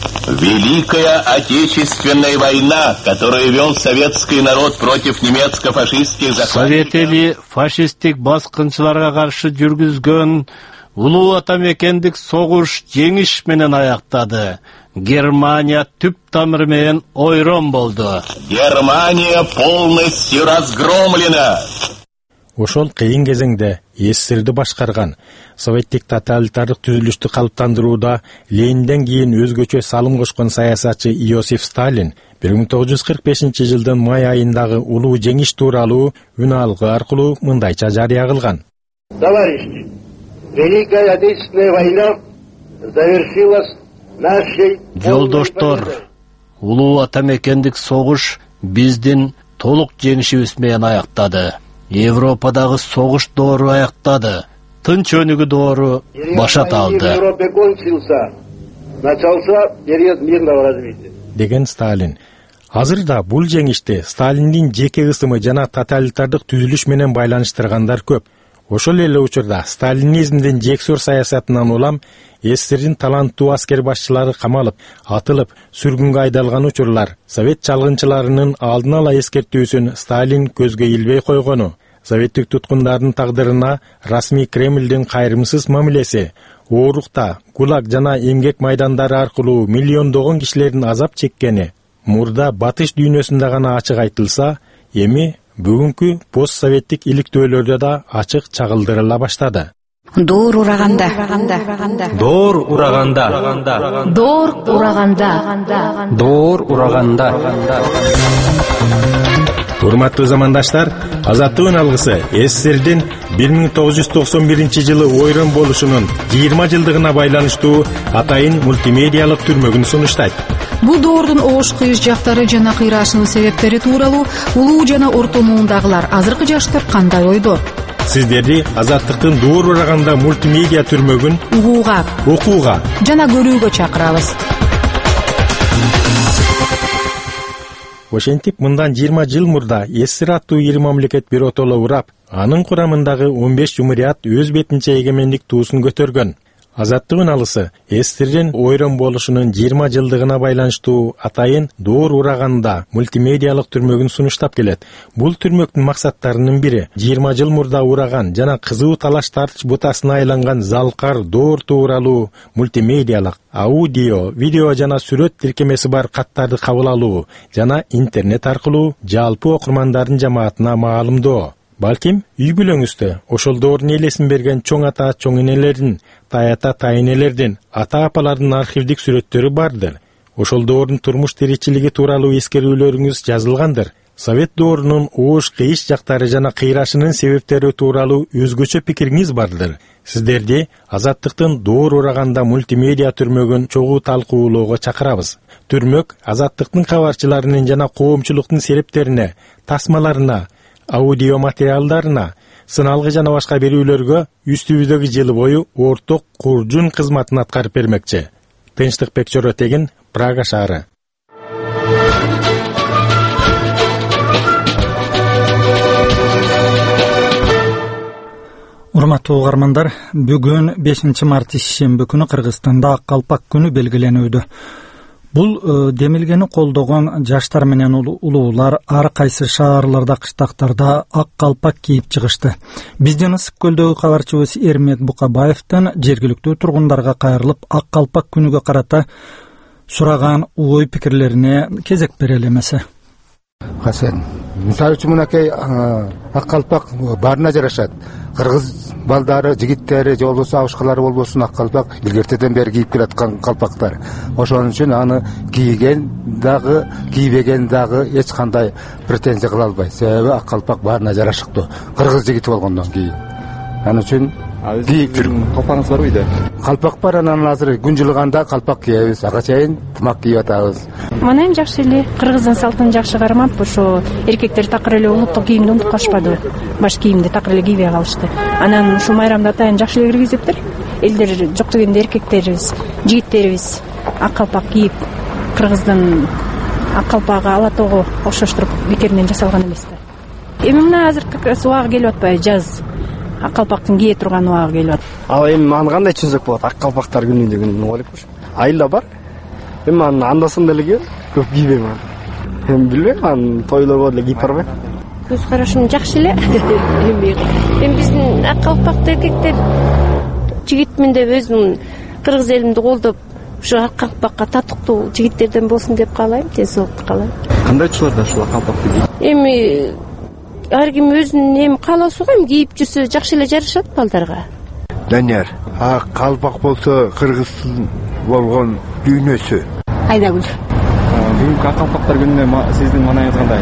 Великая Отечественная война, которую вел советский народ против немецко-фашистских захватчиков.
Совет эли фашисттик баскынчыларга каршы жүргүзгөн улуу ата мекендик согуш жеңиш менен аяктады. Германия түп тамыры менен ойрон болду.
Германия полностью разгромлена.
Ошол кыйын кезеңде СССРди башкарган советтик тоталитардык түзүлүштү калыптандырууда Ленинден кийин өзгөчө салым кошкон саясатчы Иосиф Сталин 1945-жылдын май айындагы улуу жеңиш тууралуу үн алгы аркылуу мындайча жарыя кылган.
Товарищи, Великая Отечественная война завершилась нашей...
Жолдоштор, улуу ата мекендик согуш биздин толук жеңишибиз менен аяктады. Европадагы согуш доору аяктады. Тынч өнүгүү доору башат алды.
Европе кончился, начался период мирного развития.
Деген Сталин. Азырда бул жеңишти Сталиндин жеке ысымы жана тоталитардык түзүлүш менен байланыштыргандар көп. Ошол эле учурда сталинизмдин жексор саясатынан улам СССРдин таланттуу аскер башчылары камалып, атылып, сүргүнгө айдалган учурлар совет чалгынчыларынын алдын ала эскертүүсүн Сталин көзгө илбей койгону, советтик туткундардын тагдырына расмий Кремлдин кайрымсыз мамилеси, оорукта, ГУЛАГ жана эмгек майдандары аркылуу миллиондогон кишилердин азап чеккени мурда батыш дүйнөсүндө гана ачык айтылса, эми бүгүнкү постсоветтик иликтөөлөрдө да ачык чагылдырыла баштады.
Доор ураганда.
Доор ураганда.
Доор ураганда.
Доор ураганда.
Урматтуу замандаштар, азаттыгын алгысы СССРдин 1991-жылы ойрон болушунун 20 жылдыгына байланыштуу атайын мультимедиалык түрмөгүн сунуштайт.
Бул доордун оош кыйыш жактары жана кыйраашынын себептери тууралуу улуу жана орто муундагылар азыркы жаштар кандай ойдо?
Сиздерди азаттыктын доор ураганда мультимедиа түрмөгүн
угууга,
окууга
жана көрүүгө чакырабыз.
Ошентип мындан 20 жыл мурда СССР аттуу ири мамлекет биротоло урап, анын курамындагы 15 жумурият өз бетинче эгемендик туусун көтөргөн. Азаттыгын алысы СССРдин ойрон болушунун 20 жылдыгына байланыштуу атайын доор ураганда мультимедиалык түрмөгүн сунуштап келет. Бул түрмөктүн максаттарынын бири 20 жыл мурда ураган жана кызуу талаш тартыш бутасына айланган залкар доор тууралуу мультимедиалык аудио, видео жана сүрөт тиркемеси бар каттарды кабыл алуу жана интернет аркылуу жалпы окурмандардын жамаатына маалымдоо. Балким, үй бүлөңүздө ошол доордун элесин берген чоң ата, чоң энелердин, тайата, тайнелердин, ата-апалардын архивдик сүрөттөрү бардыр. Ошол доордун турмуш тиричилиги тууралуу эскерүүлөрүңүз жазылгандыр. Совет доорунун оош кыйыш жактары жана кыйрашынын себептери тууралуу өзгөчө пикириңиз бардыр. Сиздерди азаттыктын доор ураганда мультимедиа түрмөгүн чогуу талкуулоого чакырабыз. Түрмөк азаттыктын кабарчыларынын жана коомчулуктун серептерине, тасмаларына, аудио материалдарына, сыналгы жана башка берүүлөргө үстүбүздөгү жыл бою орток куржун кызматын аткарып бермекчи. Тынчтыкбек Чоротегин, Прага шаары.
Урматтуу угармандар, бүгүн 5 март шемби күнү Кыргызстанда Калпак күнү белгиленүүдө. Бул демилгени колдогон жаштар менен улуулар ар кайсы шаарларда, кыштактарда ак калпак кийип чыгышты. Биздин Ысык көлдөгү кабарчыбыз Эрмек Букабаевдин жергиликтүү тургундарга кайрылып ак калпак күнүгө карата сураган ой пикирлерине кезек берели эмесе.
Хасен, мисалы үчүн мынакей ак калпак баарына жарашат. Кыргыз балдары, жигиттери, же болбосо абышкалары болбосун ак калпак илгертеден бери кийип келаткан калпактар. Ошон үчүн аны кийген дагы, кийбеген дагы эч кандай претензия кыла албайт. Себеби ак калпак баарына жарашыктуу. Кыргыз жигити болгондон кийин. Аны үчүн кийип жүрүм. Калпагыңыз барбы үйдө? Калпак бар, анан азыр күн жылыганда калпак кийебиз. Ага чейин тымак кийип атабыз.
Манайым жакшы эле. Кыргыздын салтын жакшы кармап, ошо эркектер такыр эле улуттук кийимди унутуп калышпады. Баш кийимди такыр эле кийбей калышты. Анан ушу майрамда атайын жакшы эле киргизиптир. Элдер жок дегенде эркектерибиз, жигиттерибиз ак калпак кийип, кыргыздын ак калпагы ала тоого окшоштуруп бекеринен жасалган эмес да. Эми мына азыр как раз убагы келип атпайбы, жаз. Ак калпактын кие турган убагы келип атат.
Ал эми аны кандай түшүнсөк болот? Ак калпактар күнү деген ойлойбуш. Айла бар. Эми аны андасында эле кийем, көп кийбейм аны. Эми билбейм, аны тойлорго деле кийип барбайм.
Көз карашым жакшы эле. Эми биздин ак калпактуу эркектер жигитмин деп өзүм кыргыз элимди колдоп, ушу ак калпакка татыктуу жигиттерден болсун деп каалайм, тезолукту каалайм.
Кандай учурларда ушул ак калпакты кийип?
Эми ар ким өзүнүн эми каалоосуга эми кийип жүрсө жакшы эле жарашат балдарга.
Данияр, ак калпак болсо кыргыздын болгон дүйнөсү.
Айдагүл.
Бүгүнкү ак калпактар күнүнө сиздин маанайыңыз кандай?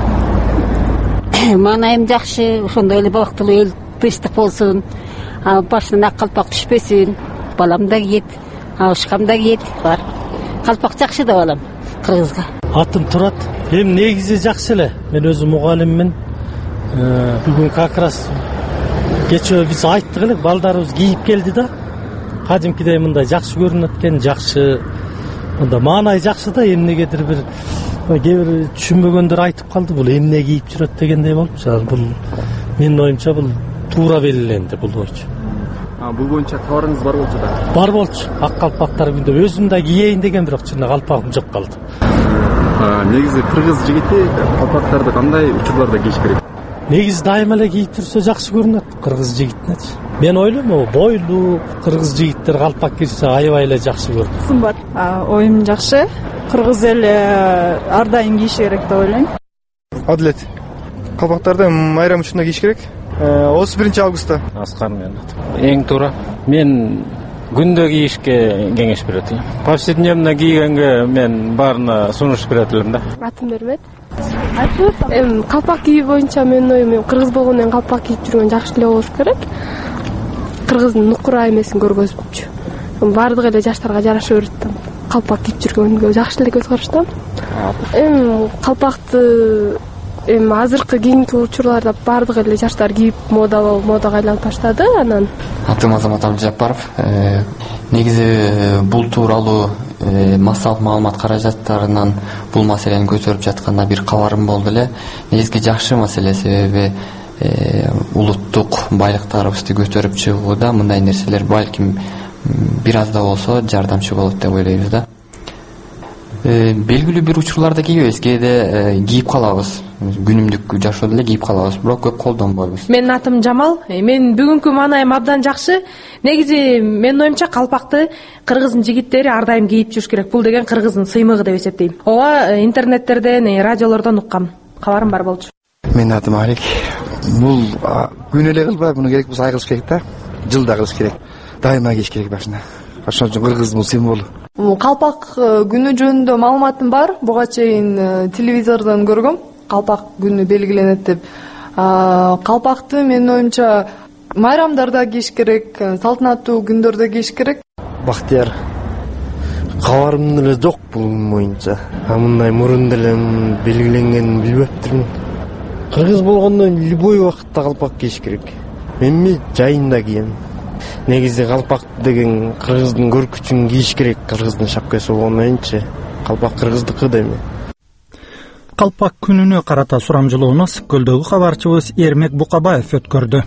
Маанайым жакшы, ошондой эле балактуу эл тынчтык болсун. Башынан ак калпак түшпөсүн. Балам да кийет, абышкам да кийет. Бар. Калпак жакшы да балам кыргызга.
Атым Турат. Эми негизи жакшы эле. Мен өзүм мугалиммин. Бүгүн как раз кечээ биз айттык эле, балдарыбыз кийип келди да. Кадимкидей мындай жакшы көрүнөт экен, жакшы. Мында маанай жакшы да, эмнегедир бир кээ бир түшүнбөгөндөр айтып калды, бул эмне кийип жүрөт дегендей болупчу. Бул менин оюмча бул туура белгиленди бул боюнча.
Бул боюнча товарыңыз бар болчу да?
Бар болчу. Ак калпактар күндө өзүм да кийейин деген, бирок чын калпагым жок калды.
Негизи кыргыз жигити калпактарды кандай учурларда кийиш керек?
Негизи дайыма эле кийип жүрсө жакшы көрүнөт кыргыз жигитинечи. Мен ойлойм, бойлуу кыргыз жигиттер калпак кийсе аябай эле жакшы көрүнөт.
Сымбат. Оюм жакшы. Кыргыз эли ар дайым кийиш керек деп ойлойм.
Адилет. Калпактарды майрам учурунда кийиш керек. 31 августта.
Аскар мен. Эң туура. Мен күндө кийишке кеңеш берет элем. Повседневно кийгенге мен баарына сунуш берет элем да.
Атым Бермет. Калпак кийүү боюнча менин оюм кыргыз болгондон калпак кийип жүргөн жакшы эле болуш керек. Кыргыздын нукура эмесин көргөзүпчү. Баардык эле жаштарга жараша берет да. Калпак кийип жүргөнгө жакшы эле көз караштам. Калпакты азыркы кийинки учурларда баардык эле жаштар кийип модага айланып баштады. Анан
атым Азамат Абдыжаппаров. Негизи бул тууралуу массалык маалымат каражаттарынан бул маселени көтөрүп жатканда бир кабарым болду эле. Негизги жакшы маселе, себеби улуттук байлыктарыбызды көтөрүп чыгууда мындай нерселер балким бир аз да болсо жардамчы болот деп ойлойбуз да. Белгилүү бир учурларда кийбейбиз, кээде кийип калабыз. Күнүмдүк жашоодо эле кийип калабыз, бирок көп колдонбойбуз.
Менин атым Жамал. Мен бүгүнкү маанайым абдан жакшы. Негизи менин оюмча калпакты кыргыздын жигиттери ар дайым кийип жүрүш керек. Бул деген кыргыздын сыймыгы деп эсептейм. Ооба, интернеттерден, радиолордон уккам. Кабарым бар болчу.
Менин атым Алик. Бул күнү эле кылбай, муну керек болсо ай кылыш керек да. Жылда кылыш керек. Дайыма кийиш керек башына. Ошон үчүн кыргыздын бул символу.
Калпак күнү жөнүндө маалыматым бар. Буга чейин телевизордон көргөм. Калпак күнү белгиленет деп. Калпакты менин оюмча майрамдарда кийиш керек, салтанаттуу күндөрдө кийиш керек.
Бактияр, кабарым деле жок бул боюнча. Мындай мурун деле белгиленгенин билбептирмин. Кыргыз болгондон любой убакытта калпак кийиш керек. Мен жайында кийем. Негизи калпак деген кыргыздын көркүчүн кийиш керек. Кыргыздын шапкасы болгондончу калпак кыргыздыкы дейм.
Калпак күнүнө карата сурамжылоону Ысык көлдөгү кабарчыбыз Эрмек Букабаев өткөрдү.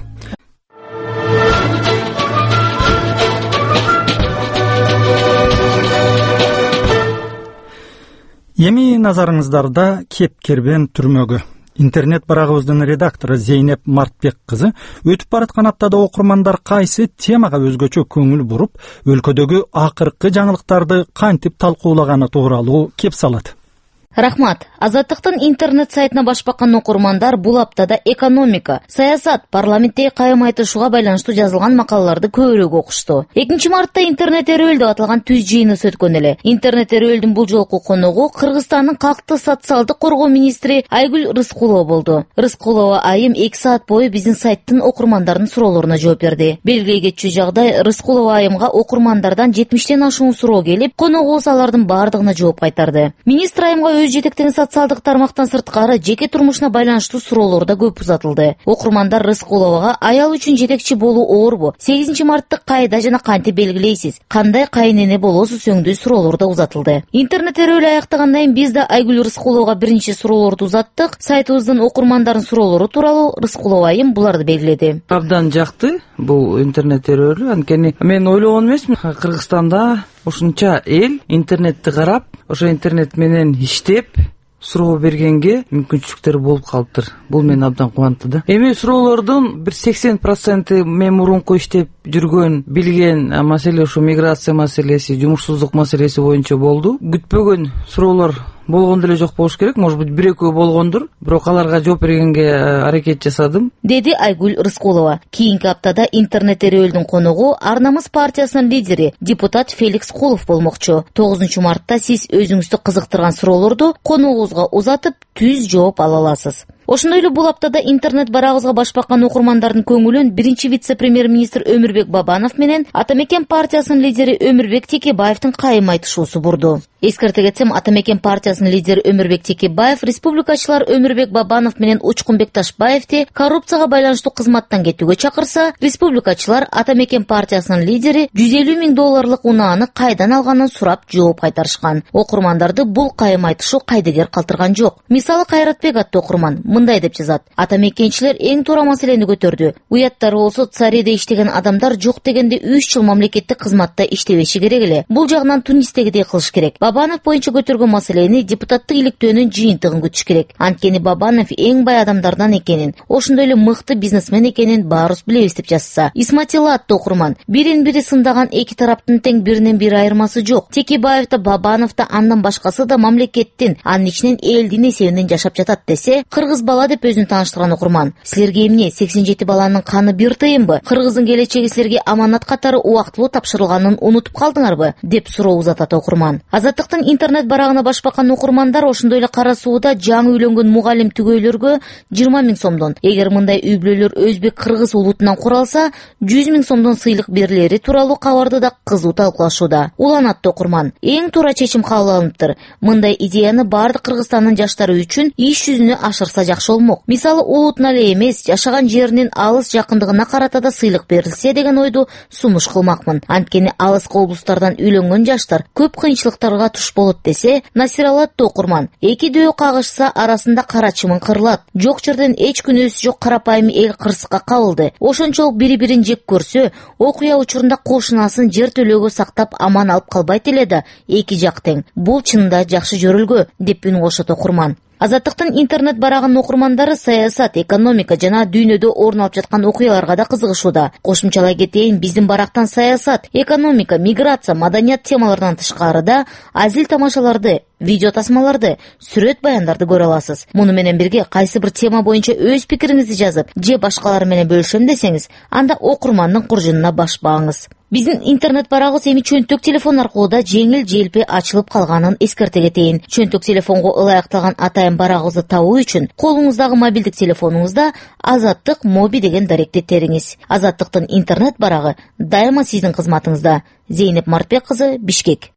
Эми назарыңыздарда кепкербен түрмөгү. Интернет барагыбыздын редактору Зейнеп Мартбек кызы өтүп бараткан аптада окурмандар кайсы темага өзгөчө көңүл буруп, өлкөдөгү акыркы жаңылыктарды кантип талкуулаганы тууралуу кеп салат.
Рахмат. Азаттыктын интернет сайтына баш баккан окурмандар бул аптада экономика, саясат, парламенттеги кайым айтышууга байланыштуу жазылган макалаларды көбүрөөк окушту. 2 мартта интернет эрөөл деп аталган түз жыйыныбыз өткөн эле. Интернет эрөөлдүн бул жолку коногу Кыргызстандын калктык социалдык коргоо министри Айгүл Рыскулова болду. Рыскулова айым 2 саат бою биздин сайттын окурмандардын суроолоруна жооп берди. Белгилей кетчү жагдай, Рыскулова айымга окурмандардан 70тен ашуун суроо келип, коногубуз алардын баардыгына жооп кайтарды. Министр айымга жетектеген социалдык тармактан сырткары жеке турмушуна байланыштуу суроолор да көп узатылды. Окурмандар Рыскуловага аял үчүн жетекчи болуу оорбу? 8 мартты кайда жана кантип белгилейсиз? Кандай кайнене болосуз өңдүү суроолор да узатылды. Интернет эрөөлү аяктагандан кийин биз да Айгүл Рыскуловага биринчи суроолорду узаттык. Сайтыбыздын окурмандардын суроолору тууралуу Рыскулова айым буларды белгиледи.
Абдан жакты бул интернет эрөөлү. Анткени мен ойлогон эмесмин, Кыргызстанда ушунча эл интернетти карап, ошо интернет менен иштеп, суроо бергенге мүмкүнчүлүктөр болуп калыптыр. Бул мени абдан кубантты да. Эми суроолордун бир 80% мен мурунку иштеп жүргөн, билген маселе ушу миграция маселеси, жумушсуздук маселеси боюнча болду. Күтпөгөн суроолор болгон деле жок болуш керек, может быть, 1-2 болгондур, бирок аларга жооп бергенге аракет жасадым,
деди Айгүл Рыскулова. Кийинки аптада интернет эрөөлдүн коногу Ар намыс партиясынын лидери, депутат Феликс Кулов болмокчу. 9 мартта сиз өзүңүздү кызыктырган суроолорду коногубузга узатып, түз жооп ала аласыз. Ошондой эле бул аптада интернет барагыбызга баш баккан окурмандардын көңүлүн биринчи вице-премьер-министр Өмүрбек Бабанов менен Атамекен партиясынын лидери Өмүрбек Текебаевдин кайым айтышуусу бурду. Эскерте кетсем, Атамекен партиясынын лидери Өмүрбек Текебаев республикачылар Өмүрбек Бабанов менен Учкунбек Ташбаевди коррупцияга байланыштуу кызматтан кетүүгө чакырса, республикачылар Атамекен партиясынын лидери $150,000 унааны кайдан алганын сурап жооп кайтарышкан. Окурмандарды бул кайым айтышуу кайдыгер калтырган жок. Мисалы, Кайратбек аттуу окурман мындай деп жазат: Атамекенчилер эң туура маселени көтөрдү. Уяттары болсо, Цариде иштеген адамдар жок дегенде 3 жыл мамлекеттик кызматта иштебеши керек эле. Бул жагынан Тунистегидей кылыш керек. Бабанов боюнча көтөргөн маселени депутаттык иликтөөнүн жыйынтыгын күтүш керек. Анткени Бабанов эң бай адамдардан экенин, ошондой эле мыкты бизнесмен экенин баарыбыз билебиз деп жазса. Исматилла аттуу окурман: бирин-бири сындаган эки тараптын тең биринен бири айырмасы жок. Текебаев да, Бабанов да, андан башкасы да мамлекеттин, анын ичинен элдин эсебинен жашап жатат десе, кыргыз бала деп өзүн тааныштырган окурман: силерге эмне, 87 баланын каны бир тыйынбы? Кыргыздын келечеги силерге аманат катары убактылуу тапшырылганын унутуп калдыңарбы? деп суроо узатат окурман. Азаттыктын интернет барагына баш баккан окурмандар ошондой эле Кара сууда жаңы үйлөнгөн мугалим түгөйлөргө 20,000 сомдон, эгер мындай үй бүлөлөр өзбек кыргыз улутунан куралса 100,000 сомдон сыйлык берилери тууралуу кабарды да кызуу талкуулашууда. Улан аттуу окурман: эң туура чечим кабыл алыныптыр. Мындай идеяны баардык Кыргызстандын жаштары үчүн иш жүзүнө ашырса жакшы болмок. Мисалы, улутуна эле эмес, жашаган жеринин алыс жакындыгына карата да сыйлык берилсе деген ойду сунуш кылмакмын. Анткени алыскы облустардан үйлөнгөн жаштар көп кыйынчылыктарга туш болот десе, Насиралат окурман: эки дөө кагышса арасында кара чымын кырылат. Жок жерден эч күнөөсү жок карапайым эл кырсыкка кабылды. Ошончолук бири-бирин жек көрсө, окуя учурунда кошунасын жер төлөөгө сактап аман алып калбайт эле да, эки жак тең. Бул чынында жакшы жөрүлгө, деп үн кошот окурман. Азаттыктын интернет барагынын окурмандары саясат, экономика жана дүйнөдө орун алып жаткан окуяларга да кызыгышууда. Кошумчалай кетейин, биздин барактан саясат, экономика, миграция, маданият темаларынан тышкары да азил тамашаларды, видео тасмаларды, сүрөт баяндарды көрө аласыз. Муну менен бирге кайсы бир тема боюнча өз пикириңизди жазып, же башкалар менен бөлүшөм десеңиз, анда окурмандын куржунуна баш багыңыз. Биздин интернет барагыбыз эми чөнтөк телефон аркылуу да жеңил желпи ачылып калганын эскерте кетейин. Чөнтөк телефонго ылайыкталган атайын барагыбызды табуу үчүн колуңуздагы мобилдик телефонуңузда Азаттык моби деген даректи териңиз. Азаттыктын интернет барагы дайыма сиздин кызматыңызда. Зейнеп Мартбек кызы, Бишкек.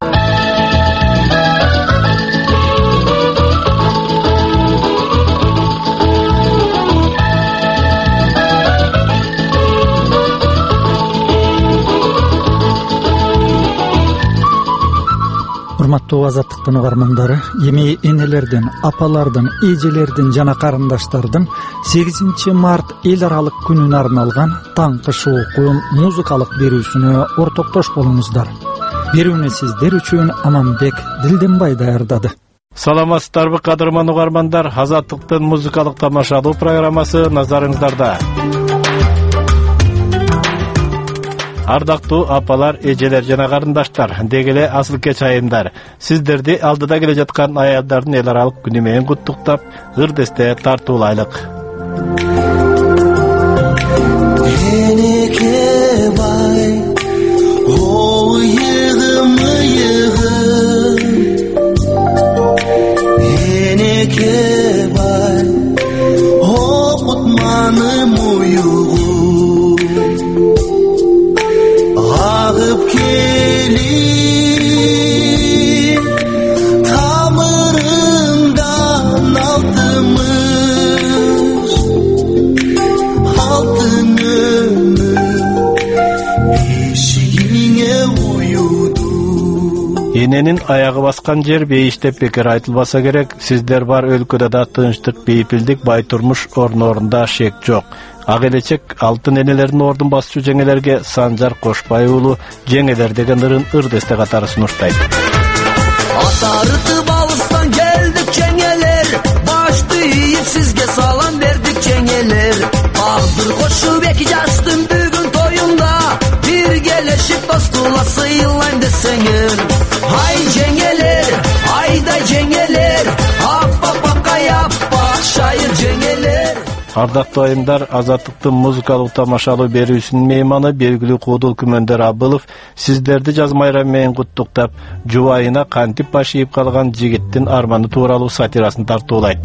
Урматтуу Азаттыктын угармандары, эми энелердин, апалардын, эжелердин жана карындаштардын 8 март эл аралык күнүнө арналган таңкы шоукун музыкалык берүүсүнө ортоктош болуңуздар. Берүүнү сиздер үчүн Аманбек Дилденбай даярдады.
Саламатсыздарбы, кадырман угармандар. Азаттыктын музыкалык тамашалуу программасы назарыңыздарда. Ардактуу апалар, эжелер жана карындаштар, дегеле асылке чайымдар. Сиздерди алдыда келе жаткан аялдардын эл аралык күнү менен куттуктап, ырдесте тартуулайлык. Эненин аягы баскан жер бейиштеп бекер айтылбаса керек. Сиздер бар өлкөдө да тынчтык, бейпилдик, бай турмуш орнорунда шек жок. Ак элечек алтын энелердин ордун басчу жеңелерге Санжар Кошбай уулу жеңелер деген ырын ырдесте катары сунуштайт.
Атарытып алыстан келдик жеңелер, башты ийип сизге салам бердик жеңелер. Тагдыр кошуп эки жаштын бүгүн тоюнда, биргелешип достула сыйлайм десеңер. Ай жеңелер, айдай жеңелер, аппа каяппак шайыр жеңелер.
Ардактуу айымдар, Азаттыктын музыкалык тамашалуу берүүсүнүн мейманы белгилүү Куудул Күмөндөр Абылов сиздерди жаз майрамы менен куттуктап, жубайына кантип башыйып калган жигиттин арманы тууралуу сатирасын тартуулайт.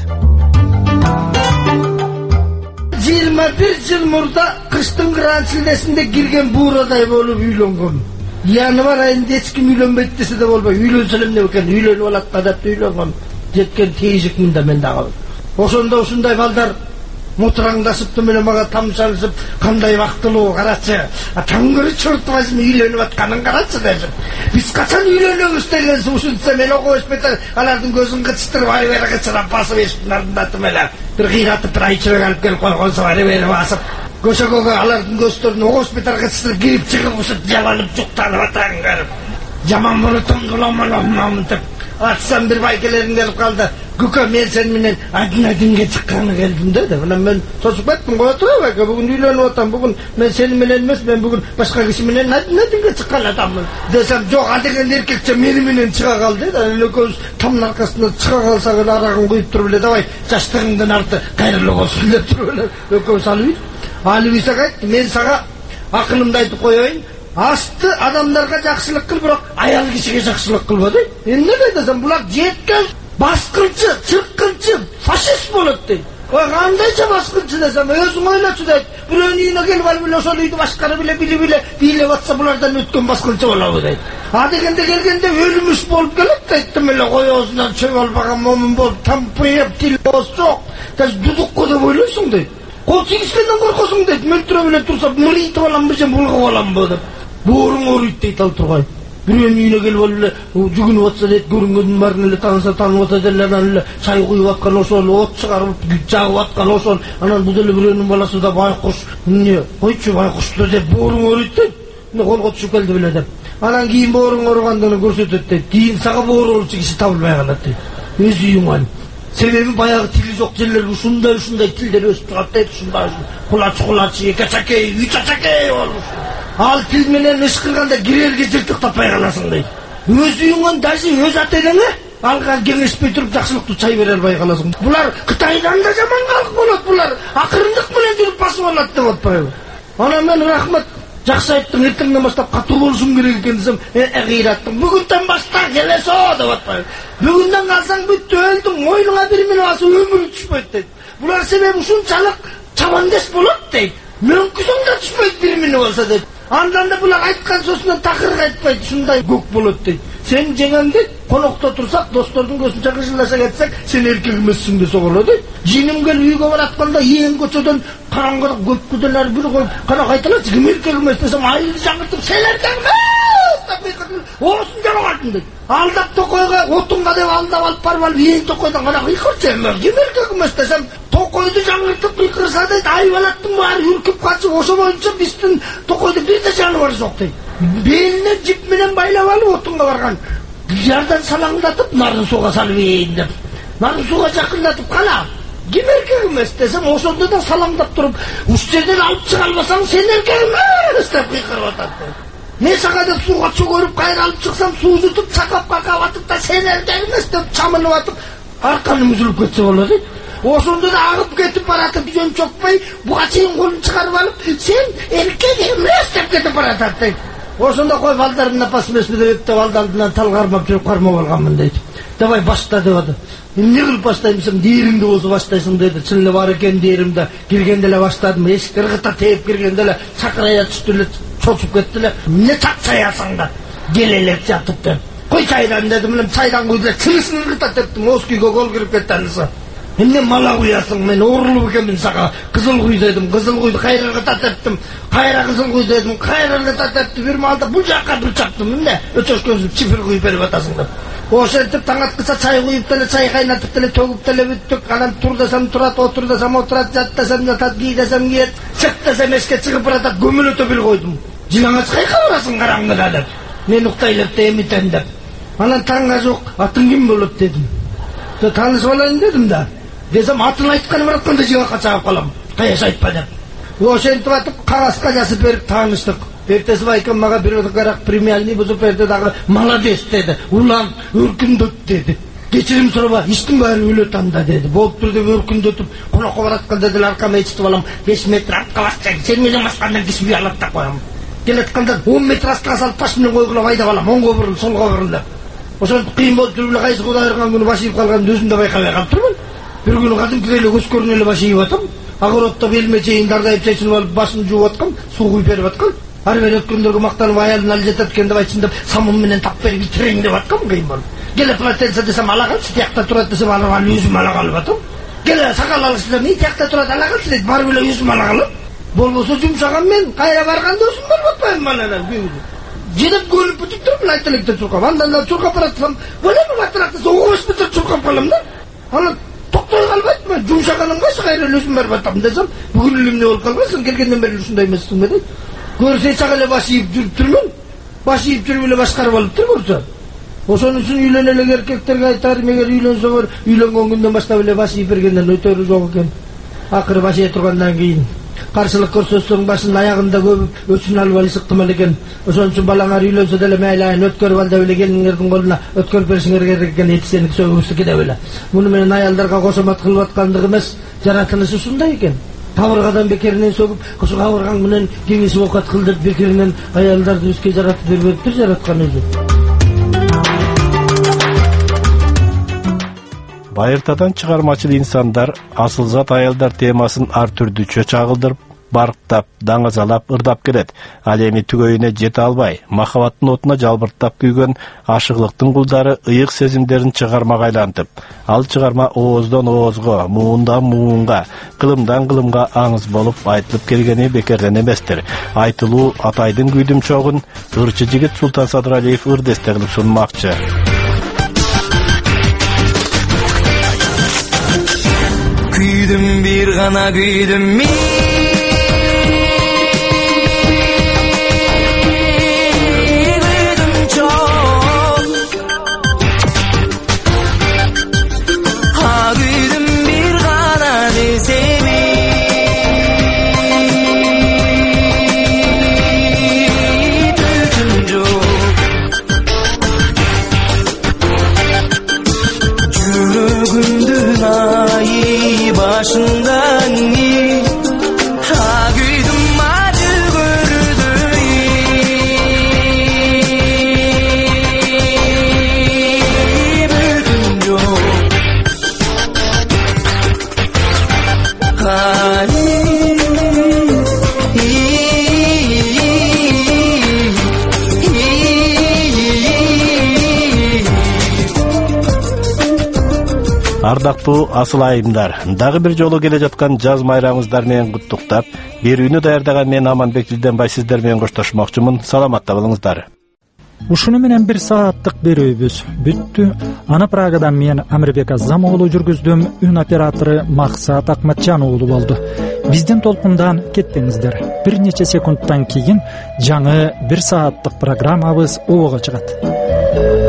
21 жыл мурда кыштын кыран шилдесинде кирген буурадай болуп үйлөнгөн. Январь айында эч ким үйлөнбөйт десе да болбой, үйлөнсө эле эмне экен, үйлөнүп алат кадат үйлөнгөн. Жеткен тийжикмин да мен дагы. Ошондо ушундай балдар мутураңдашып менен мага тамшалышып, кандай бактылуу карачы. Таңгыры чортубайсың үйлөнүп атканын карачы дешип. Биз качан үйлөнөбүз деген ушунча мен окуп эспетер, алардын көзүн кычтырып ай бери кычырап басып эшиктин ардындатып эле. Бир кыйратып бир айчыбек алып келип койгонсо ай бери басып. Көшөгөгө алардын көздөрүн окуп эспетер кычтырып кирип чыгып ушуп жаланып жуктанып атаң берип. Жаман болотун кыламан деп. Атсам бир байкелерин келип калды. Күкө мен сен менен адин-адинге чыкканы келдим деди. Мына мен тосуп кеттим, кое тура байке, бүгүн үйлөнүп атам, бүгүн мен сени менен эмес, мен бүгүн башка киши менен адин-адинге чыккан адаммын. Десем, жок, адеген эркекче мени менен чыга кал деди. Экөөбүз тамдын аркасында чыга калсак эле арагын куюп туруп эле, давай, жаштыгыңдын арты кайрылуу болсун деп туруп эле экөөбүз алып ийсек айтты, мен сага акылымды айтып коеюн. Асты адамдарга жакшылык кыл, бирок аял кишиге жакшылык кылба дейт. Эмне десем, булар жеткен баскынчы, чыркынчы, фашист болот дейт. Ой, кандайча баскынчы десем, өзүң ойлочу дейт. Бирөөнүн үйүнө келип алып эле ошол үйдү башкарып эле бийлеп атса булардан өткөн баскынчы болобу дейт. А дегенде келгенде өлүмүш болуп келет дейт. Эле коёсунан чөп албаган момун болуп, тампыйып тилбоз жок. Дудукко деп ойлойсуң дейт. Кол тийишкенден коркосуң дейт. Мөлтүрөп эле турса, мырыйтып аламбы же булгуп аламбы деп. Боорун оруйт дейт ал тургай. Бирөөнүн үйүнө келип алып эле жүгүнүп атса дейт, көрүнгөндүн баарын эле таныса таанып атат эле, анан эле чай куюп аткан ошол, от чыгарып жагып аткан ошол, анан бул деле бирөөнүн баласы да байкуш, эмне, койчу байкушту деп боорун оруйт дейт. Эмне колго түшүп келди беле деп. Анан кийин боорун орugandыгын көрсөтөт дейт. Кийин сага боор оручу киши табылбай калат дейт. Өз үйүң. Себеби баягы тили жок жерлерге ушундай тилдер өсүп турат дейт, ушундай кулач, экачакей, үчачакей болуш. Ал тил менен ышкырганда кирерге жыртык таппай каласың дейт. Өз үйүңөн даже өз ата-энеңе алга кеңешпей туруп жакшылыктуу чай бере албай каласың. Булар Кытайдан да жаман калк болот, булар акырындык менен жүрүп басып алат деп атпайбы? Анан мен рахмат жакшы айттым, эртеңден баштап катуу болушум керек экен десем, кыйраттым. Бүгүндөн баштап келесо деп атпайбы? Бүгүндөн калсаң бүттү, өлдүң, мойнуңа бир минут басып өмүрүң түшпөйт дейт. Булар себеби ушунчалык чабандеш болот дейт. Мөңкүсүң да түшпөйт бир минут болсо дейт. Андан да булар айткан сөзүнөн такыр кайтпайт, ушундай көк болот дейт. Сен жеңең дейт, конокто турсак, достордун көзүнчө кыжылдаша кетсек, сен эркек эмессиң десе болот дейт. Жиним келип үйгө баратканда эң көчөдөн караңгыда көпкүдөн ары бир коюп, кана кайталачы, ким эркек эмес десем, айыл жаңыртып, сен эркек эмес деп кыйкырып, оосын жарагатын дейт. Алдап токойго отунга деп алдап алып барып эң токойдон кана кыйкырчы, ким эркек эмес десем, токойду жаңыртып кыйкырса дейт, айбалаттын баары үркүп качып, ошо боюнча биздин токойдо бир да жаныбар жок дейт. Белине жип менен байлап алып отунга барган. Yardan salаңдатып, нарын суға салып ейін деп. Нарын суға жақындатып, қана, кім еркек емес десем, осында да салаңдап тұрып, үстерден алып шыға алмасаң, сен еркек емес деп қиқырып атады. Мен сағада суға көріп, қайыр алып шықсам, су жұтып, сақап қақаватып та, сен еркек емес деп чамынып атып, арқаным үзіліп кетсе болады. Осында да ағып кетіп баратып, жөн чоқпай, бұға чейін қолын шығарып алып, сен еркек емес деп кетіп баратады дейді. Осында қой балдарымна пасмесіне деп балдарымнан талғармап жүріп қармап алғанмын дейді. Давай башта деді. Не қылып баштаймысың, дейіріңді болса баштайсың деді. Шынылы бар екен дейірімді. Кіргенделе баштадым. Есік ырғыта тейіп кіргенделе шақырая түстілі шошып кеттілі. Не чақ саясыңда? Келелеп жатып деп. Қой чайдан дедім, чайдан қойдылы тіңісін ырғыта тептім. Осы күйге қол кіріп кетті анысы. Мен мала құясың, мен орылып екенмін саға. Қызыл құй дедім, қызыл құйды қайыр ырғыта тептім. Қайра қызыл құй дедім, қайыр ырғыта тепті. Bir малда бұл жаққа бір чаптым. Міне, өтөшкөнсіп чифір құй беріп атасың деп. Осы етіп таң атқыса чай құйып теле, чай қайнатып теле, төгіп теле бүттік. Анан тұр десем тұрат, отыр десем отырат, жат десем жатат, ки десем киет. Шық десем еске шығып баратат, көміл өте бір қойдым. Жылаңач қайқа барасың қараңғыда деп. Мен ұқтайлып та емітен деп. Анан таңға жоқ, атың кім болып дедім. Танысып алайын дедім да. Десем атын айтқаны баратқанда жиғаққа чағып қалам. Қаяш айтпа деп. Осы ентіп атып, қағасқа жасып беріп таныстық. Ертесі байкам маға бір өтіқарақ премиальный бұзып берді дағы молодец деді. Улан өркіндет деді. Кечірім сұрыба, іштің бәрі өлі танда деді. Болып тұр деп өркіндетіп, құлаққа баратқан деді, арқама етістіп алам. 5 метр артқа бассаң, сен менен басқандан кеспей алып та қоям. Келетқанда 10 метр астыға салып пашымнен қойғылап айдап алам. Оңға бұрыл, солға бұрыл деп. Осыны қиын болып жүрілі қайсы құда айырған күні басиып қалғанын өзімді байқабай қалып тұрмын. Bir күні қадым кірелі көз көрінелі басиып атым. Ағыротта белме чейін дардайып чайшынып алып басын жуып атқам, су құйып беріп атқам. Арбер өткендерге мақтанып аялын әлі жететкен деп айтсын деп самым менен тап беріп итерең деп атқам қиын болып. Келе платенса десем ала қалшы, тияқта тұрады десем ала өзім ала қалып атым. Келе сақал алғысы деп, не тияқта тұрады ала қалшы дейді, бар біле өзім ала қалып. Болбоса жұмсаған мен, қайра барғанда өзім барып атпайым мананан күйді. Жедіп көліп бүтіп тұрып, лайтелекте тұрқап. Андан тұрқап баратсам, бөлемі батырақтысы, оғыз бітір тұрқап қалам да. Ана тоқтай қалып айтма, жұмсағаным қайсы қайра өзім барып атам десем, бүгін ілімне болып қалғансың, келгеннен бері ұшындай емессің бе дейді. Көрсе сағале басиып жүріп тұрмын, басиып жүріп еле басқарып алып тұр көрсе. Осының үшін үйленелік еркектерге айтарым, егер үйленсеңер, үйленген күнден бастап еле басиып бергеннен өтері жоқ екен. Ақыры басия тұрғаннан кейін қарсылық көрсетсең басын аяғында көбіп, өтсін алып алы сықтымал екен. Осының үшін балаңар үйленсе деле мәйлайын өткөріп алда біле келіңердің қолына өткөріп берсіңер керек екен, етісенік сөгімісі кеде біле. Мұны менен аялдарға қосамат қылып атқандығы емес, жаратылысы сондай екен. Қабырғадан бекерінен сөгіп, құсы қабырғаң менен кеңесі оқат қылдырып бекерінен аялдарды өзге жаратып бербептір, жаратқан өзі.
Байыртадан чыгармачыл инсандар асыл зат аялдар темасын ар түрдүчө чагылдырып, барктап, даңазалап, ырдап келет. Ал эми түгөйүнө жете албай, махабаттын отуна жалбырттап күйгөн ашыгылыктын кулдары ыйык сезимдерин чыгармага айлантып, ал чыгарма ооздон оозго, муундан муунга, кылымдан кылымга аңыз болуп айтылып келгени бекерден эместир. Айтылуу атайдын күйдүм чогун ырчы жигит Султан Садыралиев ырдесте кылып сунмакчы.
Kүйdüm bir gana kүйdüm min kүйdüm çok ha kүйdüm bir gana desemi tüküm çok Жүрөгүмдүн айы başından iyi ha güydüm acı gördü bütün yok
Ардактуу асыл айымдар, дагы бир жолу келе жаткан жаз майрамыңыздар менен куттуктап, берүүнү даярдаган мен Аманбек Жылденбай сиздер менен коштошмокчумун. Саламатта болуңуздар.
Ушуну менен 1 сааттык берүүбүз бүттү. Аны Прагадан мен Амирбек Азам уулу жүргүздүм. Үн оператору Максат Акматжан уулу болду. Биздин толкундан кеттиңиздер. Бир нече секундтан кийин жаңы 1 сааттык программабыз обого чыгат.